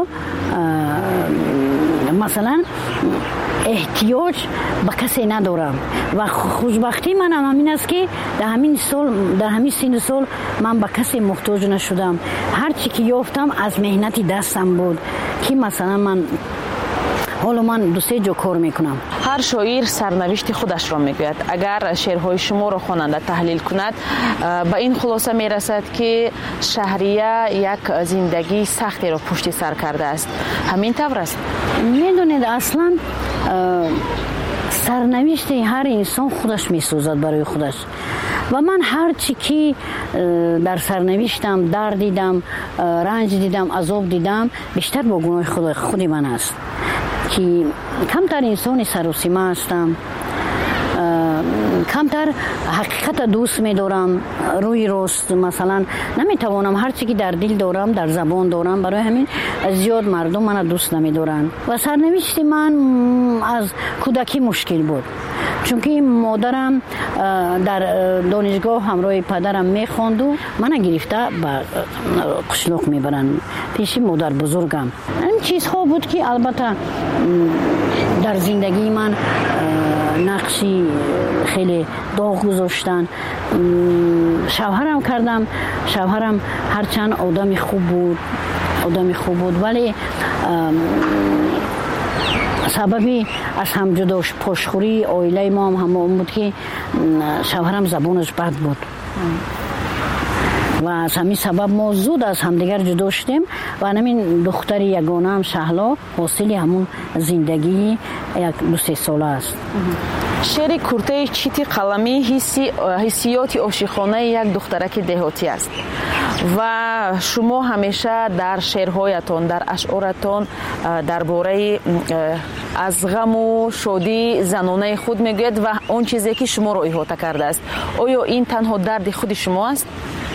Speaker 21: масалан эҳтиёҷ ба касе надорам ва хушбахтии манам ҳамин аст ки дар ҳамин синну сол ман ба касе муҳтоҷ нашудам. ҳар чӣ ки ёфтам аз меҳнати дастам буд, ки масалан ман ҳоло ман ду-се ҷо кор мекунам.
Speaker 3: ҳар шоир сарнавишти худашро мегӯяд. агар шеърҳои шуморо хонанда таҳлил кунад, ба ин хулоса мерасад ки Шаҳрия як зиндагии сахтеро пушти сар кардааст. ҳамин тавр аст?
Speaker 21: медонед, аслан сарнавишти ҳар инсон худаш месозад барои худаш. ва ман ҳар чӣ ки дар сарнавиштам дард дидам, ранҷ дидам, азоб дидам, бештар бо гуноҳи худи ман аст, ки камтар инсони саросима ҳастам, камтар ҳақиқата дӯст медорам, рӯи рост масалан наметавонам ҳар чӣ ки дар дил дорам дар забон дорам. барои ҳамин зиёд мардум мана дӯст намедоранд. ва сарнавишти ман аз кӯдакӣ мушкил буд, чунки модарам дар донишгоҳ ҳамроҳи падарам мехонду мана гирифта ба қишлоқ мебаранд пеши модарбузургам. ин чизҳо буд ки албатта дар зиндагии ман нақши хеле доғ гузоштанд. шавҳарам кардам. шавҳарам ҳарчанд одами хуб буд, вале сабаби аз ҳамҷудошпошхӯрии оилаи мо ҳам ҳамон буд ки шавҳарам забонаш бад буд. و از همین سبب ما زود از همدیگر جدا شدیم و همین دختر یگانه هم شهلا حاصل همون زندگی یک 2-3 ساله است.
Speaker 3: شعر کورته چیتی قلمی حسیات عاشقانه یک دخترک دهاتی است و شما همیشه در شعرهایتان در اشعارتان درباره از غم و شادی زنانه خود میگوید و اون چیزی که شما رو احاطه کرده است. آیا این تنها درد خود شما است؟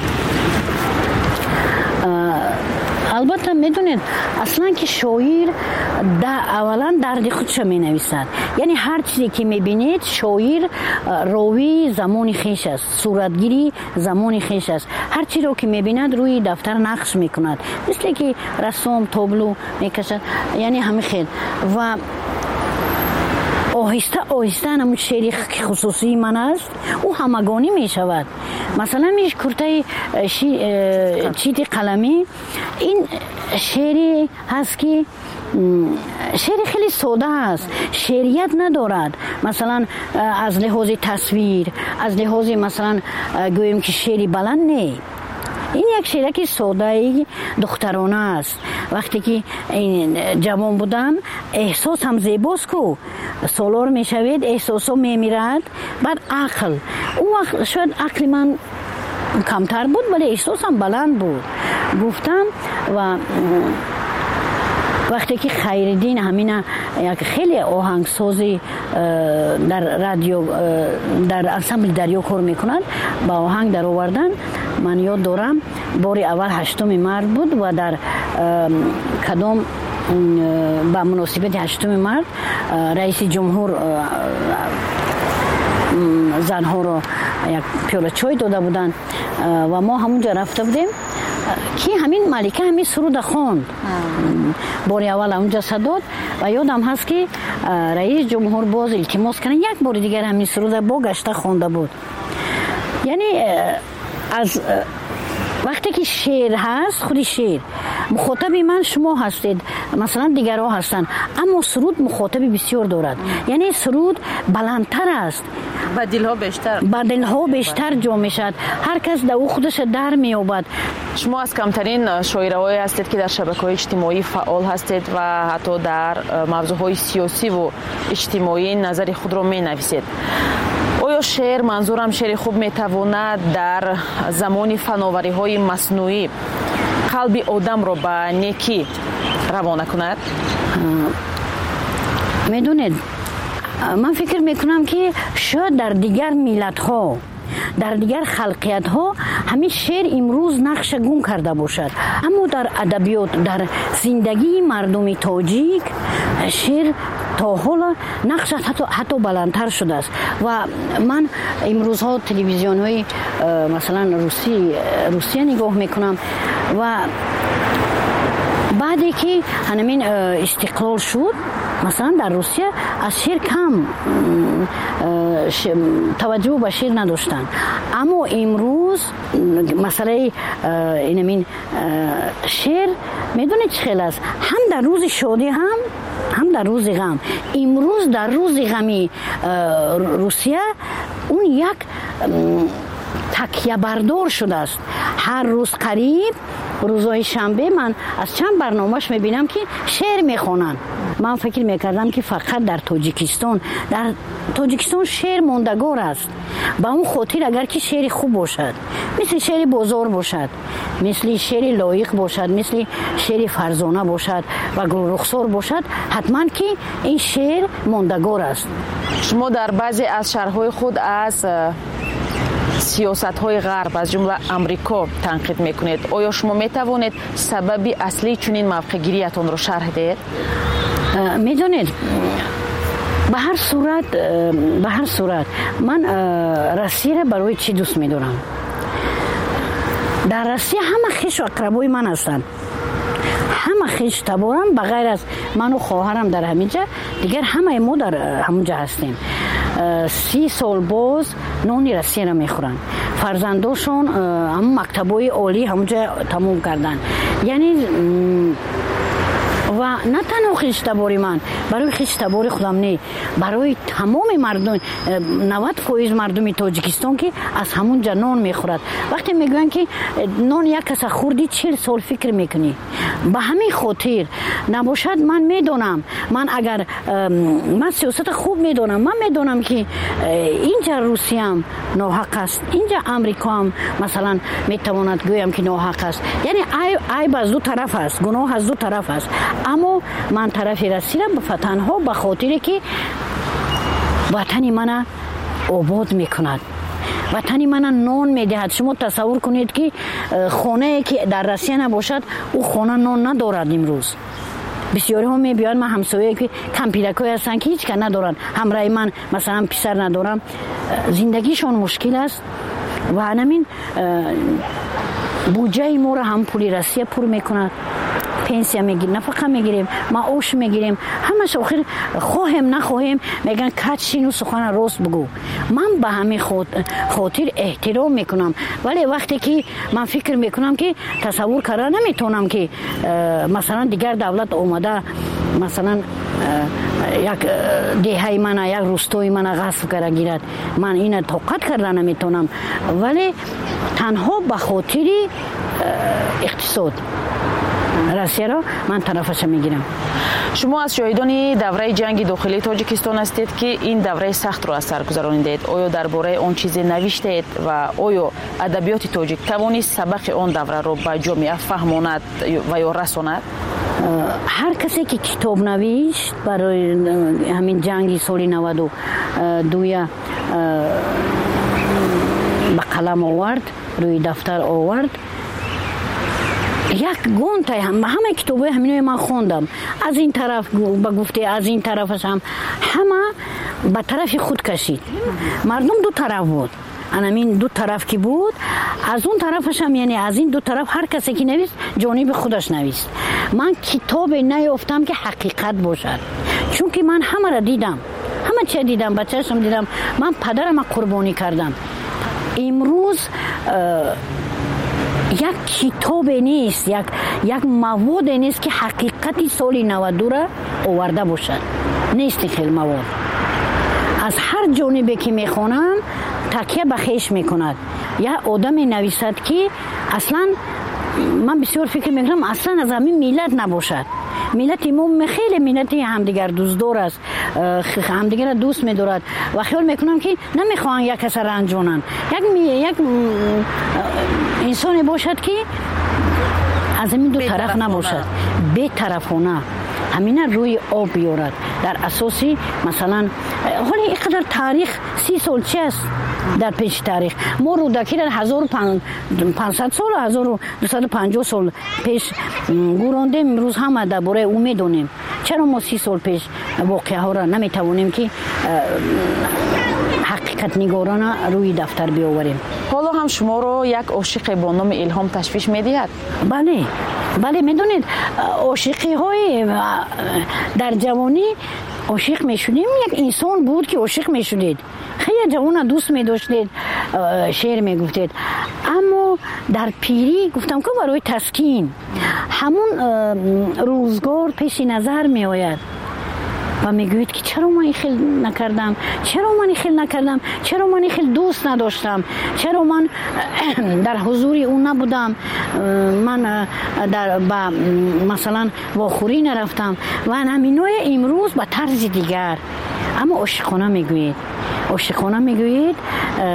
Speaker 21: البته میدونید اصلا که شاعر اولا درد خودش می نویسد، یعنی هر چیزی که میبینید شاعر راوی زمان خویش است، صورتگیری زمان خویش است، هر چیزی رو که میبیند روی دفتر نقش میکند، مثل که رسام تابلو میکشد، یعنی همین خیلی و آهسته آهسته همون شعری خصوصی من است او همگانی می شود. مثلا میش کورته چیتی قلمی این شعری هست که شعر خیلی ساده است، شعریت ندارد، مثلا از لحاظ تصویر، از لحاظ مثلا گویم که شعری بلند نه، این یک شعرک ساده دخترانه است. وقتی که جوان بودم احساس هم زیباست کو سالار می شوید احساس ها می میرد، بعد عقل اون وقت شاید عقل من کمتر بود ولی احساس هم بلند بود. گفتم و وقتی که خیردین همین یک خیلی آهنگسازی در رادیو در انسامبل دریا کار میکنند با آهنگ در آوردن، من یاد دارم بار اول 8 مرد بود و در کدام با مناسبت 8 مرد رئیس جمهور زنها رو یک پیاله چای داده بودن و ما همونجا رفته بودیم که همین ملکه همین سرود خواند. باری اول اونجا صداد و یادم هست که رئیس جمهور باز التماس کنه یک بار دیگر همین سرود با گشته خوانده بود. یعنی از وقتی که شعر هست، خود شعر مخاطب من شما هستید، مثلا دیگرها هستند، اما سرود مخاطب بسیار دارد، یعنی سرود بلندتر است،
Speaker 3: با دلها بیشتر جا میشد، هر کس در او خودش در مییابد. شما از کمترین شاعرایی هستید که در شبکه‌های اجتماعی فعال هستید و حتی در موضوعهای سیاسی و اجتماعی نظر خود را مینویسید. آیا شعر، منظورم شعر خوب میتواند در زمان فناوری‌های مصنوعی قلب آدم را به نیکی روانه کند؟
Speaker 21: میدونید من فکر میکنم که شاید در دیگر ملت ها، در دیگر خلقیت ها همین شعر امروز نقش گم کرده باشد، اما در ادبیات، در زندگی مردم تاجیک شعر تا حالا نقش حتی بلندتر شده است. و من امروز ها تلویزیون های مثلا روسیه نگاه میکنم و بعدی که همین استقلال شد مثلا در روسیه از شعر کم توجه به شعر نداشتن، اما امروز مسئله اینمین شعر میدونید چه خیلی است، هم در روز شادی هم در روز غم. امروز در روز غمی روسیه اون یک تکیه بردار شده است. هر روز قریب روزهای شنبه من از چند برنامهش میبینم که شعر میخونن. من فکر میکردم که فقط در تاجیکستان شعر موندگار است، با اون خاطر اگر که شعر خوب باشد، مثل شعر بازار باشد، مثل شعر لایق باشد، مثل شعر فرزانه باشد و گل رخسار باشد، حتما که این شعر موندگار است.
Speaker 3: شما در بعضی از شعرهای خود از سیاست‌های غرب از جمله امریکا تنقید میکنید. آیا شما میتوانید سبب اصلی چنین موقع‌گیریتون رو شرح دهید؟
Speaker 21: میدونید به هر صورت من روسیه را برای چی دوست میدارم؟ در روسیه همه خویش و اقربای من هستند، همه خویش تبارم، بغیر از من و خواهرم در همینجا، دیگر همه ما در همونجا هستیم. 30 سال باز نان روسیه را میخورن، فرزنداشون هم مکتبای عالی همونجا تموم کردن. یعنی و نه تنها خیشتباری من، برای خیشتباری خودم نه، برای تمام مردم 90% مردم تاجیکستان که از همون جا نان میخورد. وقتی میگن که نان یک کس خوردی 40 سال فکر میکنی، به همین خاطر نباشد. من میدونم، من اگر من سیاست خوب میدونم، من میدونم که اینجا روسیه هم ناحق است، اینجا امریکا هم مثلا میتواند گویم که ناحق است. یعنی عیب از دو طرف است، گناه از دو طرف است. اما من طرفی رسیدم به تنها به خاطر که وطن من آباد میکند، وطن من نان میدهد. شما تصور کنید که خانه که در روسیه نباشد او خانه نان ندارد. امروز بسیاری ها میبیان، من همسایه که کمپیرکای هستن که هیچ که ندارن، همراه من مثلا پسر ندارم، زندگیشون مشکل است و همین بودجه ما را هم پولی روسیه پر میکند، پنسیا میگیریم، نفقه میگیریم، معاش میگیریم، همش آخر خواهیم نخواهیم میگن کچین و سخن راست بگو. من به همین خاطر احترام میکنم، ولی وقتی که من فکر میکنم که تصور کردن نمیتونم که مثلا دیگر دولت اومده مثلا یک دیهای من، یک روستای من غصب کرده گیرد، من این طاقت کردن نمیتونم، ولی تنها به خاطر اقتصاد روسیه را من طرفش میگیرم.
Speaker 3: شما از شاهدان دوره جنگ داخلی تاجیکستان هستید که این دوره سخت را از سر گذراندید. آیا درباره آن چیزی نوشتید و آیا ادبیات تاجیک توانست سبق آن دوره را به جامعه فهماند و یا رساند؟
Speaker 21: هر کسی که کتاب نوشت برای همین جنگ سال 92 به قلم آورد، روی دفتر آورد، یک گونتای همه کتابه همینوی من خوندم، از این طرف به گفته از این طرفش هم همه به طرف خود کشید. مردم دو طرف بود، همین دو طرف که بود، از اون طرفش هم یعنی از این دو طرف هر کسی که نویست جانب خودش نویست. من کتاب نیافتم که حقیقت باشد، چون که من همه را دیدم، همه چی دیدم، بچه‌شم دیدم، من پدرم قربانی کردم. امروز یک کتاب نیست، یک مواد نیست که حقیقتی سال 92 را آورده باشد. نیست خیلی مواد. از هر جانبی که میخونم تکیه به خویش میکند. یا آدم نویسد که اصلا من بسیار فکر میکنم اصلا از همین ملت نباشد. ملت ما خیلی ملت همدیگر دوستدار است، همدیگر دوست می‌دارد و خیال میکنم که نمیخوان یک کس رنجونن. یک انسانی باشد که از این دو طرف نباشد، به طرفانه همین روی آب بیارد. در اساسی مثلا حالا اینقدر تاریخ 30 سال چه است در پیش تاریخ ما رودکی در 1500 سال 1250 سال پیش گوراندیم. امروز هم درباره او میدونیم. چرا ما 30 سال پیش واقعه ها را نمیتوانیم که حقیقت نگارانه روی دفتر بیاوریم؟
Speaker 3: حالا هم شما رو یک عاشق با نام الهام تشویش میدهد؟
Speaker 21: بله میدونید عاشقی های در جوانی عاشق میشدیم. یک انسان بود که عاشق میشدید، خیلی جوان دوست میداشتید، شعر میگفتید. اما در پیری گفتم که برای تسکین همون روزگار پیش نظر میآید و میگوید که چرا من خیلی نکردم، چرا من خیلی دوست نداشتم، چرا من در حضور اون نبودم، من در مثلا واخوری نرفتم و همینای امروز به طرز دیگر. اما عاشقانه میگوید،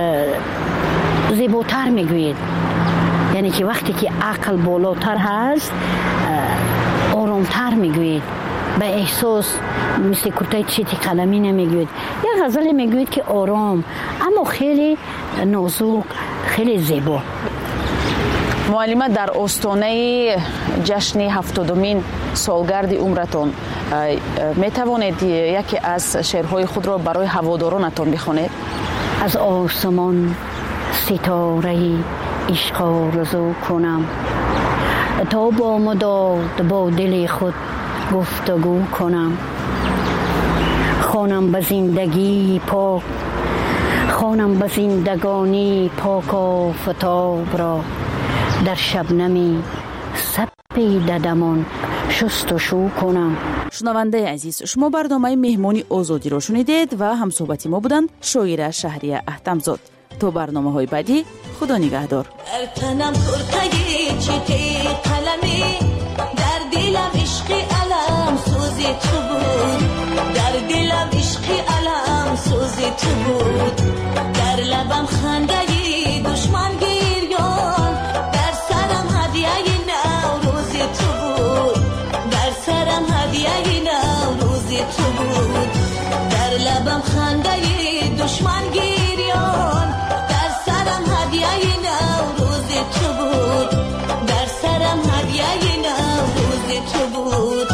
Speaker 21: زیباتر میگوید. یعنی که وقتی که عقل بالاتر هست آرامتر میگوید، به احساس مثل کرتای چیتی قلمی نمیگوید. یک غزل میگوید که آرام اما خیلی نازک، خیلی زیبا.
Speaker 3: معلمه، در آستانه جشن 70مین سالگرد عمرتان میتوانید یکی از شعرهای خود را برای هوادارانتان بخوانید؟
Speaker 21: از آسمان ستاره عشق آرزو کنم، تا با مداد با دل خود گفتگو کنم. خوانم به زندگی پاک، خوانم به زندگانی پاک آفتاب را، در شبنمی سپید دمان شستشو کنم.
Speaker 3: شنونده عزیز، شما برنامه مهمانی آزادی رو شنیدید و همصحبتی ما بودند شاعره شهریه احتمزاد. تو برنامه های بعدی خدا نگهدار.
Speaker 1: ارتنم کرتگی چیتی قلمی در دلم عشقی علم سوزی تو بود، در دلم عشقی علم سوزی تو بود، در لبم خندگی دشمن گریان، در سرم هدیه نوروزی تو بود، در سرم هدیه نوروزی تو بود، در لبم خندگی دشمن گریان، در سرم هدیه نوروزی تو بود، در سرم هدیه نوروزی تو بود.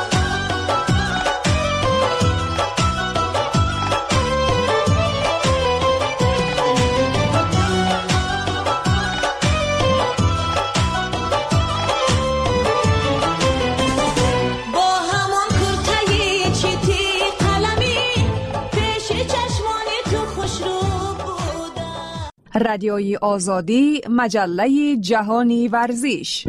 Speaker 18: رادیوی آزادی، مجله جهانی ورزش.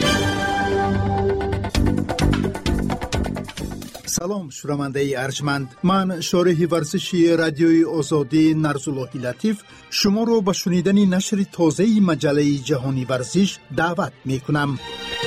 Speaker 22: سلام شنونده ارجمند، من شارح ورزشی رادیوی آزادی نرزالله لطیف شما رو به شنیدن نشر تازه مجله جهانی ورزش دعوت می کنم.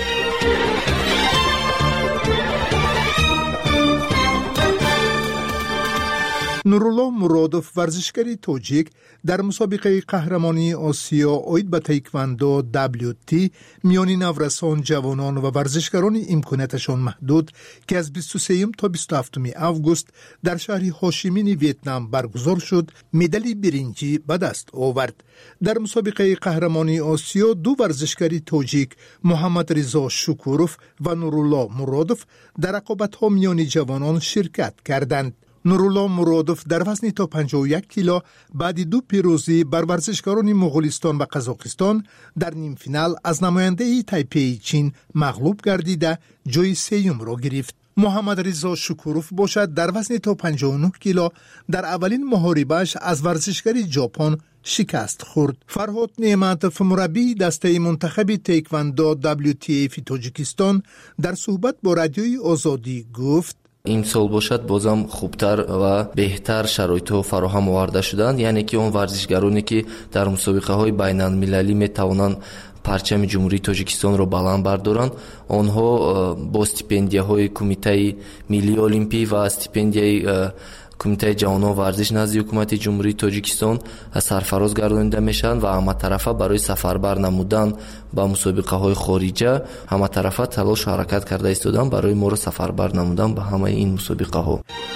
Speaker 22: نورالله مرادوف ورزشکاری تاجیک در مسابقه قهرمانی آسیا آید به تایکواندو WT میان نورسان، جوانان و ورزشکاران امکاناتشان محدود که از 23 تا 27 آگوست در شهر هاشیمین ویتنام برگزار شد، مدال برنجی به دست آورد. در مسابقه قهرمانی آسیا دو ورزشکاری تاجیک محمد رضا شکوروف و نورالله مرادوف در رقابت‌ها میان جوانان شرکت کردند. نورالله مرادوف در وزن تا 51 کیلو بعد دو پیروزی بر ورزشکاران مغولستان و قزاقستان در نیم فینال از نماینده تایپی چین مغلوب گردیده جای سوم را گرفت. محمد رضا شکوروف باشد در وزن تا 59 کیلو در اولین محاربه‌اش از ورزشکاری ژاپن شکست خورد. فرهاد نعمتوف مربی دسته منتخب تایکواندو WTA تاجیکستان در صحبت با رادیوی آزادی گفت:
Speaker 23: امسال бошад бозам хубтар ва беҳтар шароитҳо фароҳам оварда шуданд, яъне ки он варзишгароне ки дар мусобиқаҳои байналмилалӣ метавонанд парчами ҷумҳурии Тоҷикистонро баланд бардоранд, онҳо бо стипендияҳои кумитаи миллии олимпӣ ва стипендияи кумитаи ҷавонон варзиш назди ҳукумати ҷумҳурии Тоҷикистон сарфароз гардонида мешаванд ва ҳаматарафа барои сафарбар намудан ба мусобиқаҳои хориҷа ҳаматарафа талошу ҳаракат карда истоданд барои моро сафарбар намудан ба ҳамаи ин мусобиқаҳо.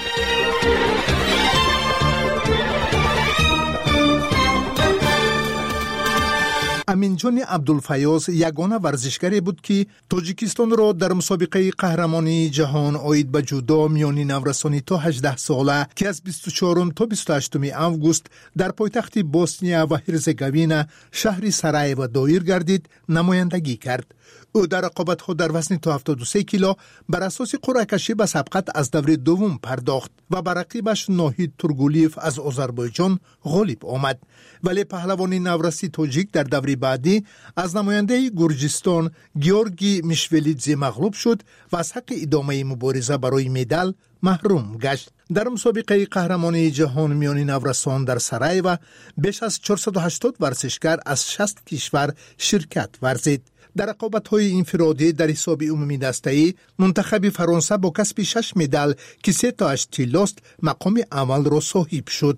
Speaker 22: امینجان عبدالفیاض یگانه ورزشکاری بود که تاجیکستان را در مسابقه قهرمانی جهان آید به جودو میان نورسانی تا 18 ساله که از 24 تا 28 آگوست در پایتخت بوسنیا و هرزگوین شهر سرایو دایر گردید نمایندگی کرد. او در رقابت‌ها در وزن تا 73 کیلو بر اساس قرعه کشی به سبقت از دور دوم پرداخت و بر رقیبش ناهید تورگولیف از آذربایجان غالب آمد. ولی پهلوان نورسی تاجیک در دور بعدی از نماینده گرجستان گیورگی میشولیدزی مغلوب شد و از حق ادامه مبارزه برای مدال محروم گشت. در مسابقه قهرمانی جهان میان نورسان در سرایو بیش از 480 ورزشکار از 60 کشور شرکت ورزید. در رقابت‌های انفرادی در حساب عمومی دسته‌ای منتخب فرانسه با کسب 6 مدال که 3 تاش طلاست مقام اول را صاحب شد.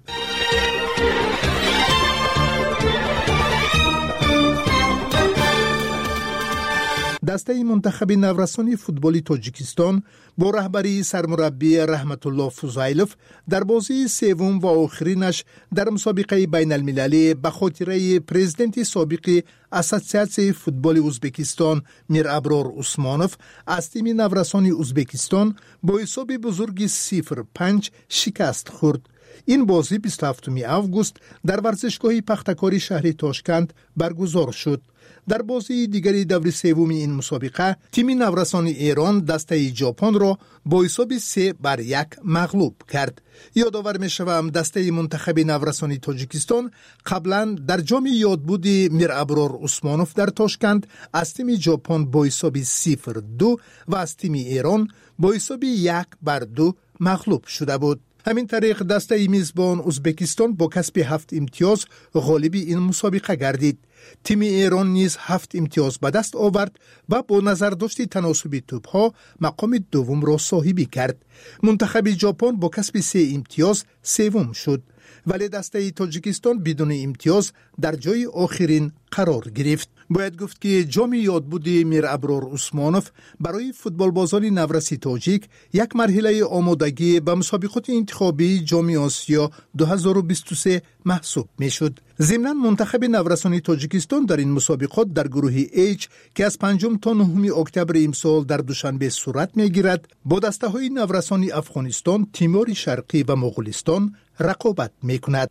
Speaker 22: دسته منتخب نورسانی فوتبالی تاجیکستان با رهبری سرمربی رحمت الله فضایلوف در بازی سوم و آخرینش در مسابقه بین المللی به خاطره پرزیدنت سابق اساسیاسیون فوتبال ازبکستان میر ابرار عثمانوف از تیم نورسانی ازبکستان با حساب بزرگ 0-5 شکست خورد. این بازی 27 آگوست در ورزشگاه پختکاری شهر تاشکند برگزار شد. در بازی دیگری دور سوم این مسابقه تیم نورسان ایران دسته ژاپن را با حساب 3-1 مغلوب کرد. یادآور می‌شوم دسته منتخب نورسان تاجیکستان قبلا در جام یادبود میر ابرار عثمانوف در تاشکند از تیم ژاپن با حساب 0-2 و از تیم ایران با حساب 1-2 مغلوب شده بود. همین طریق دسته میزبان ازبکستان با کسب 7 امتیاز غالب این مسابقه گردید. تیم ایران نیز 7 امتیاز به دست آورد و با نظر داشت تناسب توپ‌ها مقام دوم را صاحبی کرد. منتخب ژاپن با کسب 3 امتیاز سوم شد، ولی دسته تاجیکستان بدون امتیاز در جای آخرین قرار گرفت. باید گفت که جام یادبود میر ابرار عثمانوف برای فوتبال بازان نورسی تاجیک یک مرحله آمادگی به مسابقات انتخابی جام آسیا 2023 محسوب می شد. ضمناً منتخب نورسان تاجیکستان در این مسابقات در گروه H که از 5 تا 9 اکتبر امسال در دوشنبه صورت می گیرد با دسته های نورسان افغانستان، تیمور شرقی و مغولستان رقابت می کند.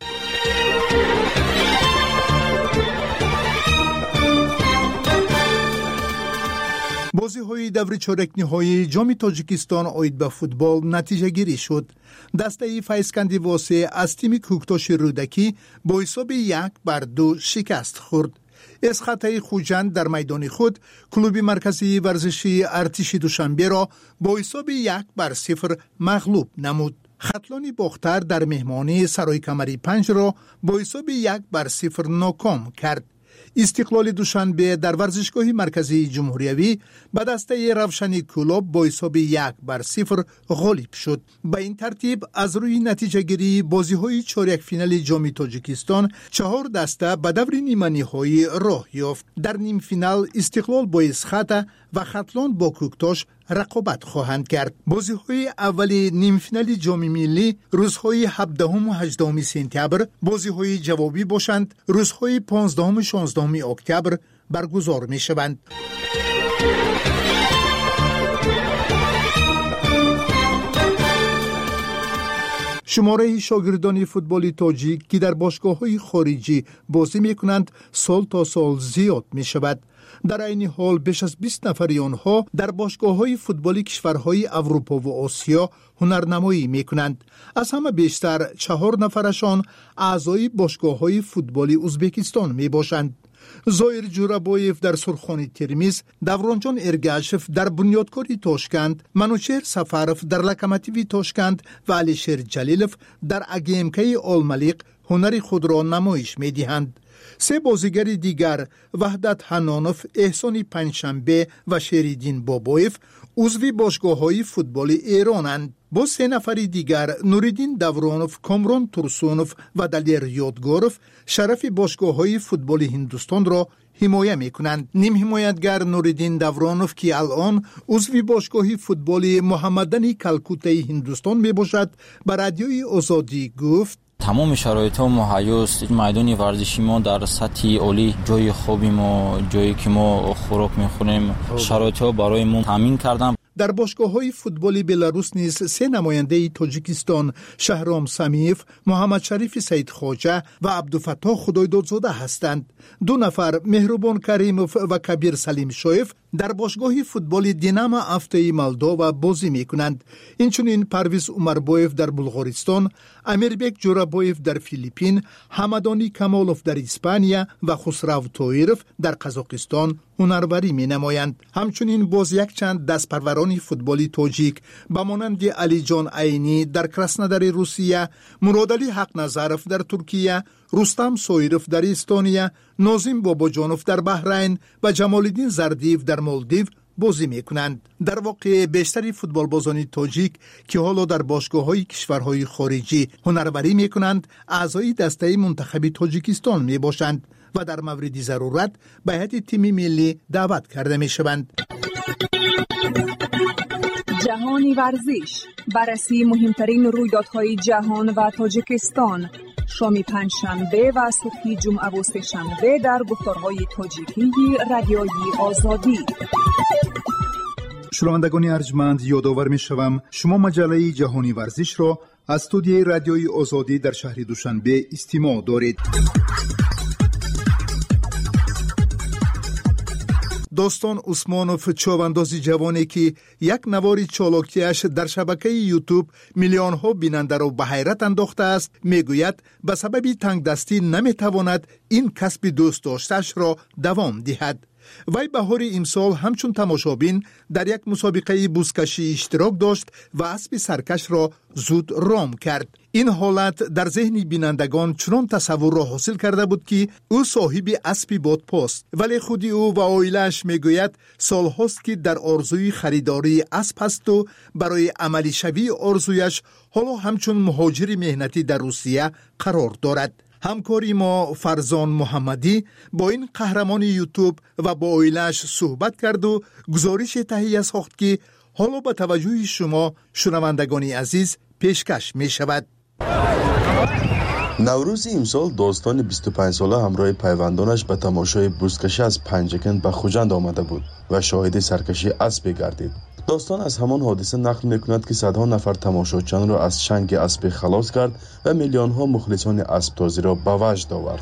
Speaker 22: بازی های دور چارک نهایی جام تاجیکستان آید به فوتبال نتیجه گیری شد. دسته فیضکندی واسه از تیم کوکتاش رودکی با حساب 1-2 شکست خورد. از خطای خوجند در میدان خود کلوب مرکزی ورزشی ارتش دوشنبه را با حساب 1-0 مغلوب نمود. خطلان باختر در مهمانی سرای کمری 5 را با حساب 1-0 ناکام کرد. استقلال دوشنبه در ورزشگاه مرکزی جمهوریوی به دسته روشنی کلوب با حساب 1-0 غالب شد. به این ترتیب از روی نتیجه گیری بازی های چهارک فینال جام تاجیکستان 4 دسته به دور نیمه نهایی راه یافت. در نیم فینال استقلال با اسخط و خطلان با کوکتاش رقابت خواهند کرد. بازی های اولی نیم فینال جام ملی روزهای 17 و 18 سپتامبر، بازی های جوابی باشند روزهای 15 و 16 اکتبر برگزار می شوند. شماره شاگردان فوتبال تاجیک که در باشگاه‌های خارجی بازی می‌کنند سال تا سال زیاد می‌شود. در این حال بیش از 20 نفر آنها در باشگاه‌های فوتبالی کشورهای اروپا و آسیا هنرنمایی می‌کنند. از همه بیشتر 4 نفرشان اعضای باشگاه‌های فوتبالی ازبکستان میباشند. زایر جورابویف در سرخانی ترمیز، دورانجان ارگاشف در بنیادکاری تاشکند، منوچهر سفارف در لکماتیوی تاشکند و علیشیر جلیلف در اگیمکی آلملیق هنر خود را نمایش می‌دهند. 3 بازیگر دیگر وحدت حنانوف، احسان پنجشنبه و شریدین بابایف عضو باشگاه‌های فوتبال ایرانند. با 3 نفر دیگر نوریدین دورانوف، کامران ترسونوف و دلیر یادگاروف شرف باشگاه‌های فوتبال هندوستان را حمایت می‌کنند. نیم حمایتگر نوریدین دورانوف که الان عضو باشگاه فوتبال محمدنی کلکوته هندوستان میباشد به رادیوی آزادی گفت:
Speaker 4: تمام شرایط ها مهیاست. میدان ورزشی ما در سطح عالی، جای خوبی ما، جایی که ما خوراک میخوریم، شرایط ها برای ما تامین کردن.
Speaker 22: در باشگاه‌های فوتبال بلاروس نیز 3 نماینده تاجیکستان، شهرام سمیف، محمد شریف سید خواجه و عبدالفتاح خدایدادزاده هستند. 2 نفر مهربان کریموف و کبیر سلیم شایف در باشگاه فوتبال دیناما افته مولداوا بازی می‌کنند. اینچنین پرویز عمربایف در بلغارستان، امیربک جورابایف در فیلیپین، حمدانی کمالوف در اسپانیا و خسرو طاهرف در قزاقستان هنروری می‌نمایند. همچنین باز یک چند دستپروران فوتبالی تاجیک به مانند علی جان عینی در کراسنودار روسیه، مرادعلی حق نظرف در ترکیه، رستم سویرف در استونیا، نازم باباجانوف در بحرین و جمالالدین زردیف در مالدیو بازی میکنند. در واقع بیشتری فوتبال بازان تاجیک که حالا در باشگاه‌های کشورهای خارجی هنروری میکنند، اعضای دسته منتخب تاجیکستان میباشند و در مورد ضرورت به هیئت تیم ملی دعوت کرده میشوند.
Speaker 6: جهانی ورزش، بررسی مهمترین رویدادهای جهان و تاجیکستان، شام پنجشنبه و صبح جمعه و سه‌شنبه در گفتارهای تاجیکی رادیوی آزادی.
Speaker 22: شنوندگان ارجمند، یادآور می‌شوم شما مجله جهانی ورزش را از استودیوی رادیوی آزادی در شهر دوشنبه استماع دارید. دوستان عثمانوف، چوبانداز جوانی که یک نوار چالاکیش در شبکه یوتیوب میلیون ها بیننده را به حیرت انداخته است، میگوید به سبب تنگ دستی نمیتواند این کسب دوست داشته‌اش را دوام دهد. وی بهار امسال همچون تماشابین در یک مسابقه بزکشی اشتراک داشت و اسب سرکش را زود رام کرد. این حالت در ذهن بینندگان چنان تصور را حاصل کرده بود که او صاحب اسبی بادپاست، ولی خودی او و عائله‌اش میگوید سالهاست که در آرزوی خریداری اسب است و برای عملی شوی آرزویش حالا همچون مهاجر مهنتی در روسیه قرار دارد. همکاری ما فرزان محمدی با این قهرمان یوتیوب و با عائله‌اش صحبت کرد و گزارش تهیه ساخت که حالا با توجه شما شنوندگان عزیز پیشکش می شود.
Speaker 9: نوروز امسال داستان 25 ساله همراه پیوندانش به تماشای بزکشی از پنجکند به خوجند آمده بود و شاهد سرکشی اسب گردید. داستان از همان حادثه نقل می‌کند که صدها نفر تماشاچیان را از چنگ اسب خلاص کرد و میلیون‌ها مخلصان اسب‌تازی را به وجد آورد.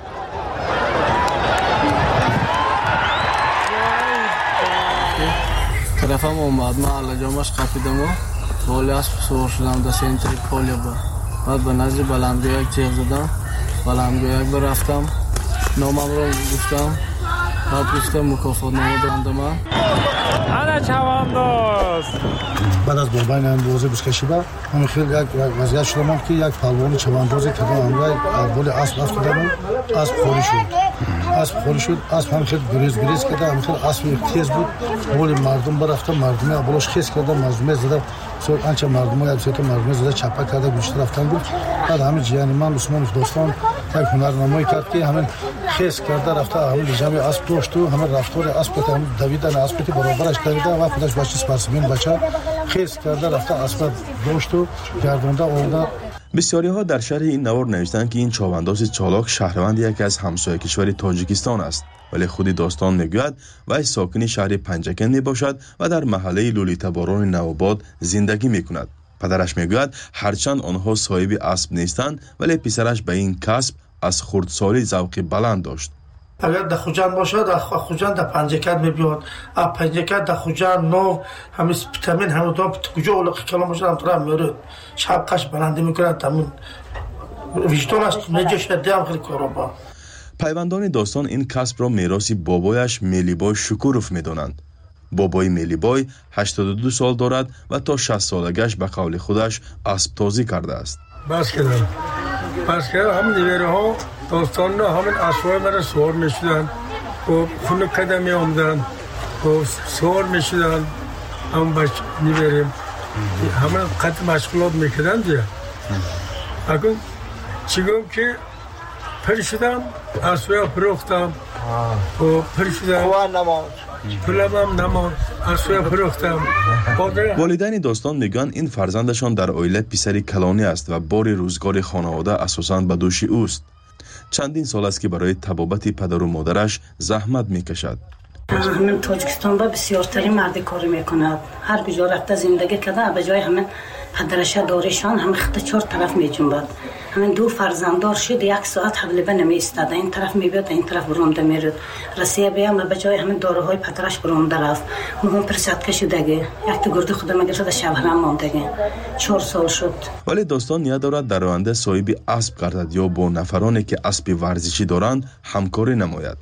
Speaker 10: طرفم اومد، من علجامش خفیدم و بالی اسب سوار شدم در سنتری پولیا با. بعد به نزد بلندگاه یک جیغ زدم، بلندگاه یک برفتم، نامم را گفتم، بعد گفتم مکافات نامه دارنده من.
Speaker 11: انا چوانداز.
Speaker 24: بعد از بابای من بازی بزکشی با همین خیلی یک وضعیت شدم که یک پهلوان چواندازی که من بالی اسب افتادم، اسب خوری شد. اسب هم خیلی گریز کرده، هم خیلی اسب تیز بود. بالی مردم برفتم، مردمه بالاش خیس کرده، مردمه زده، سوی آنچه مردمه یا سوی مردمه زده چپا کرده گوشت رفتن بود. بعد همین جیانی من عثمانوف دوستان یک هنرنمایی کرد که همین خیس کرده رفته، همین جمع اسب داشت و همین رفتار اسب که همین دویدن اسب که برابرش کرده و خودش بچه سپرسمین بچه خیس کرده رفته اسب داشت و گردونده آورده.
Speaker 9: بسیاری ها در شرح این نوار نوشتند که این چوبانداز چالاک شهروند یکی از همسایه کشور تاجیکستان است، ولی خودی داستان میگوید وی ساکن شهر پنجکند می باشد و در محله لولیتا باران نوآباد زندگی می کند. پدرش میگوید هرچند آنها صاحب اسب نیستند ولی پسرش به این کسب از خردسالی ذوق بلند داشت.
Speaker 24: اگر در خوجند باشه، در خوجند در پنجکند میبیاد، از پنجکند در خوجند نو همین ویتامین همون کجا اولق کلام باشه هم طرف میرد شبقش بلنده میکنند همون وجدان است نجا شده هم خیلی کارا با.
Speaker 9: پیوندان داستان این کسب را میراث بابایش میلیبای شکوروف میدانند. بابای میلیبای 82 سال دارد و تا 60 سالگیش به قول خودش اسب تازی کرده است.
Speaker 24: بس کردم همین دیواره ها داستان را همین اسبای مرا سوار میشدن و خونه قدم می آمدن و سوار میشدن هم بچه میبریم همین قد مشغولات میکردن دیگه. اگر چیگم که پر شدم اسبای پروختم و پر شدم پولم نماد اسبای پروختم.
Speaker 9: والدین داستان میگن این فرزندشان در عائله پسری کلانی است و بار روزگار خانواده اساساً به دوش اوست. چندین سال است که برای طبابت پدر و مادرش زحمت میکشد.
Speaker 21: همین تاجیکستان با بسیارترین مرد کاری میکند. هر کجا رفته زندگی کرده به جای همین پدرش داریشان همین خط 4 طرف میجنبد. همین 2 فرزنددار شد، 1 ساعت حوله نمی ایستاد، این طرف میبیاد این طرف برونده میرد. رسیه بیام به جای همین داروهای پدرش برونده رفت. مهم پرسد کشیدگی یک تا گرده خودم اگر شده شبرم ماندگی 4 سال شد.
Speaker 9: ولی داستان نیت دارد در آینده صاحب اسب گردد یا با نفرانی که اسب ورزشی دارند همکاری نماید.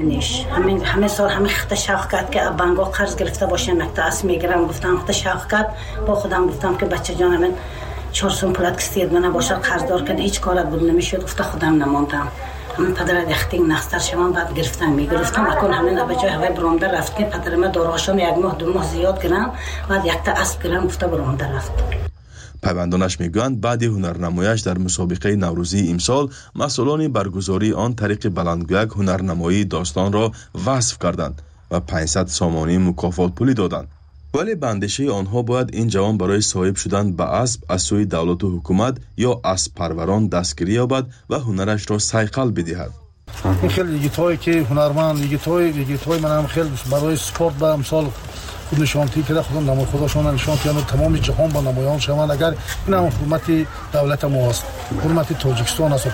Speaker 21: همه سال همه خط شاخ کرد که بانگو قرض گرفته باشه نکته اسب میگیرم، گفتم خط شاخ کرد با خودم گفتم که بچه جان من 400 پولت کستید من باشه قرضدار کرد هیچ کارت بود نمیشد، گفته خودم نماندم. همین پدر دختین نختر شوم بعد گرفتن میگرفتم اکن همین به جای هوای برونده رفت که پدر من داروهاشون 1 ماه 2 ماه زیاد گرم بعد یک تا اسب گرم گفته برونده رفت.
Speaker 9: پیوندانش میگویند بعد هنرنمایش در مسابقه نوروزی امسال مسئولان برگزاری آن طریق بلندگویک هنرنمایی داستان را وصف کردند و 500 سامانی مکافات پولی دادند. ولی به اندیشه آنها باید این جوان برای صاحب شدن به اسب از سوی دولت و حکومت یا اسب پروران دستگیری یابد و هنرش را صیقل بدهد.
Speaker 24: این خیلی یگیتایی که هنرمند یگیتای من هم خیلی برای سپورت به امسال خود نشانتی که خودم نمای خودشون نشان کردن تمام جهان با نمایان شوند. اگر این هم حکومت دولت ما است، حکومت تاجیکستان است.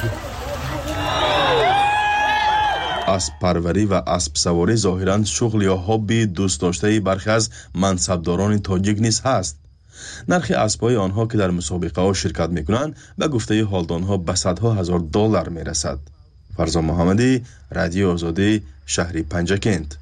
Speaker 9: اسب پروری و اسب سواری ظاهراً شغل یا هابی دوست داشته برخی از منصبداران تاجیک نیز هست. نرخ اسب‌های آنها که در مسابقه ها شرکت می‌کنند به گفته حالدانها به صدها هزار دلار می‌رسد. فرزا محمدی، رادیو آزادی، شهر پنجکند.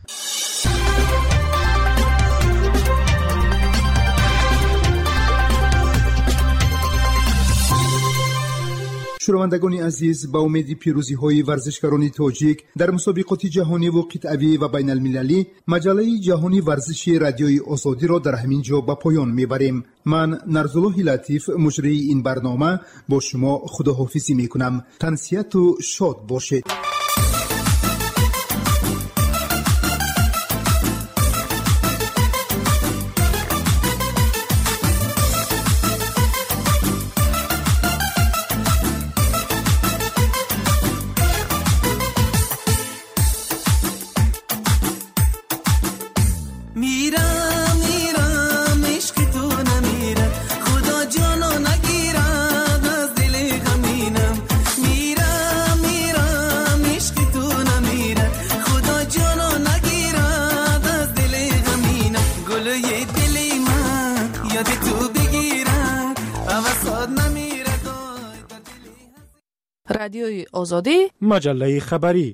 Speaker 22: شنوندگان عزیز، با امید پیروزی‌های ورزشکاران تاجیک در مسابقات جهانی و قطعی و بین المللی، مجله جهانی ورزشی رادیوی آزادی را در همین جا به پایان میبریم. من نرزالله لطیف مجری این برنامه با شما خداحافظی میکنم. تنسیت و شاد باشید.
Speaker 18: رادیوی آزادی،
Speaker 2: مجله خبری.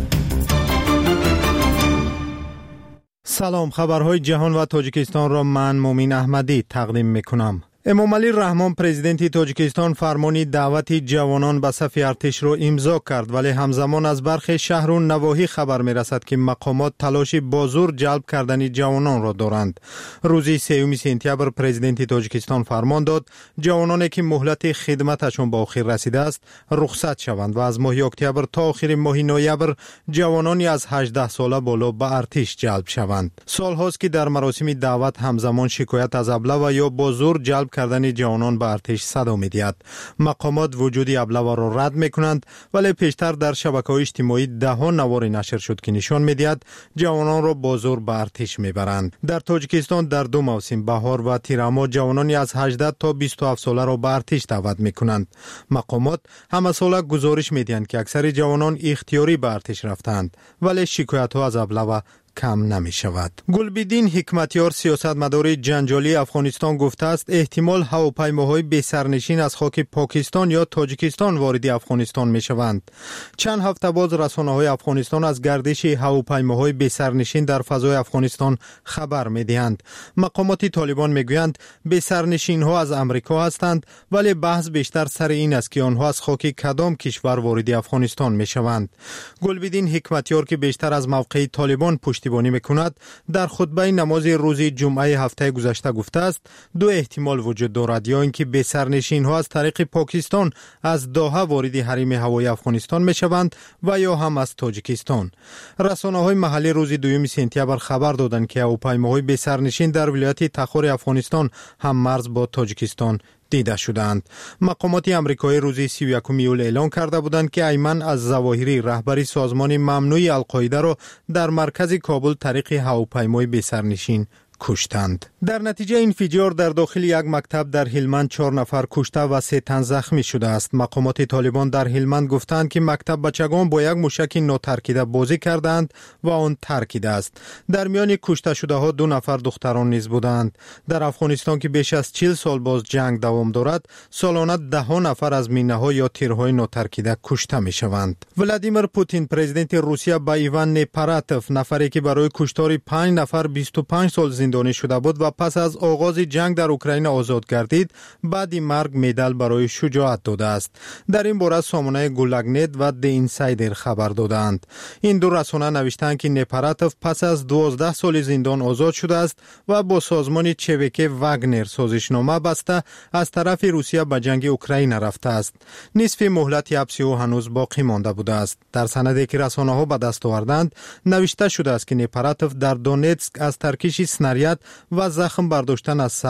Speaker 2: سلام، خبرهای جهان و تاجیکستان را من مومین احمدی تقدیم میکنم. امامعلی رحمان پرزیدنت تاجیکستان فرمانی دعوت جوانان به صف ارتش را امضا کرد، ولی همزمان از برخی شهر و نواحی خبر می رسد که مقامات تلاش با زور جلب کردن جوانان را دارند. روز 3 سپتامبر پرزیدنت تاجیکستان فرمان داد جوانانی که مهلت خدمتشان به آخر رسیده است رخصت شوند و از ماه اکتبر تا آخر ماه نوامبر جوانانی از 18 ساله بالا به ارتش جلب شوند. سالهاست که در مراسم دعوت همزمان شکایت از ابله و یا با زور جلب کردن جوانان به ارتش صدا می‌دهد. مقامات وجود ابله را رد می‌کنند، ولی پیشتر در شبکه‌های اجتماعی ده‌ها نوار نشر شد که نشان می‌دهد جوانان را با زور به ارتش می‌برند. در تاجیکستان در دو موسم بهار و تیراما جوانانی از 18 تا 27 ساله را به ارتش دعوت می‌کنند. مقامات همه ساله گزارش می‌دهند که اکثر جوانان اختیاری به ارتش رفتند، ولی شکایت‌ها از ابله و کم نمی شود. گلبدین حکمتیار سیاستمدار جنجالی افغانستان گفته است احتمال هواپیماهای بی سرنشین از خاک پاکستان یا تاجیکستان وارد افغانستان می شوند. چند هفته باز رسانه‌های افغانستان از گردش هواپیماهای بی سرنشین در فضای افغانستان خبر می دهند. مقامات طالبان می گویند بی سرنشین ها از امریکا هستند، ولی بحث بیشتر سر این است که آنها از خاک کدام کشور وارد افغانستان می شوند. گلبدین حکمتیار که بیشتر از موقع طالبان پشتیبانی میکند در خطبه نماز روز جمعه هفته گذشته گفته است دو احتمال وجود دارد، یا اینکه بی سرنشین ها از طریق پاکستان از دوحه وارد حریم هوایی افغانستان میشوند و یا هم از تاجیکستان. رسانه‌های محلی روز 2 سپتامبر خبر دادند که هواپیماهای بی سرنشین در ولایت تخار افغانستان هم مرز با تاجیکستان دیده شدند. مقامات امریکایی روز 31 ایول اعلام کرده بودند که ایمن از ظواهری رهبری سازمان ممنوع القاعده را در مرکز کابل طریق هواپیمای بی سرنشین کشتند. در نتیجه انفجار در داخل یک مکتب در هلمند 4 نفر کشته و 3 تن زخمی شده است. مقامات طالبان در هلمند گفتند که مکتب بچگان با یک موشک ناترکیده بازی کردند و آن ترکیده است. در میان کشته شده ها 2 نفر دختران نیز بودند. در افغانستان که بیش از 40 سال باز جنگ دوام دارد، سالانه 10 نفر از مینه‌ها یا تیرهای ناترکیده کشته می‌شوند. ولادیمیر پوتین پرزیدنت روسیه با ایوان نپراتوف، نفری که برای کشتار 5 نفر 25 سال زندانی شده بود و پس از آغاز جنگ در اوکراین آزاد گردید، بعد مرگ مدال برای شجاعت داده است. در این باره سامانه گولاگنت و دی اینسایدر خبر دادند. این دو رسانه نوشتند که نپراتوف پس از 12 سال زندان آزاد شده است و با سازمان چویک واگنر سازشنامه بسته از طرف روسیه به جنگ اوکراین رفته است. نصف مهلت حبس او هنوز باقی مانده بوده است. در سندی که رسانه‌ها به دست آوردند نوشته شده است که نپراتوف در دونتسک از ترکیش سناریاد و زخم برداشتن از سر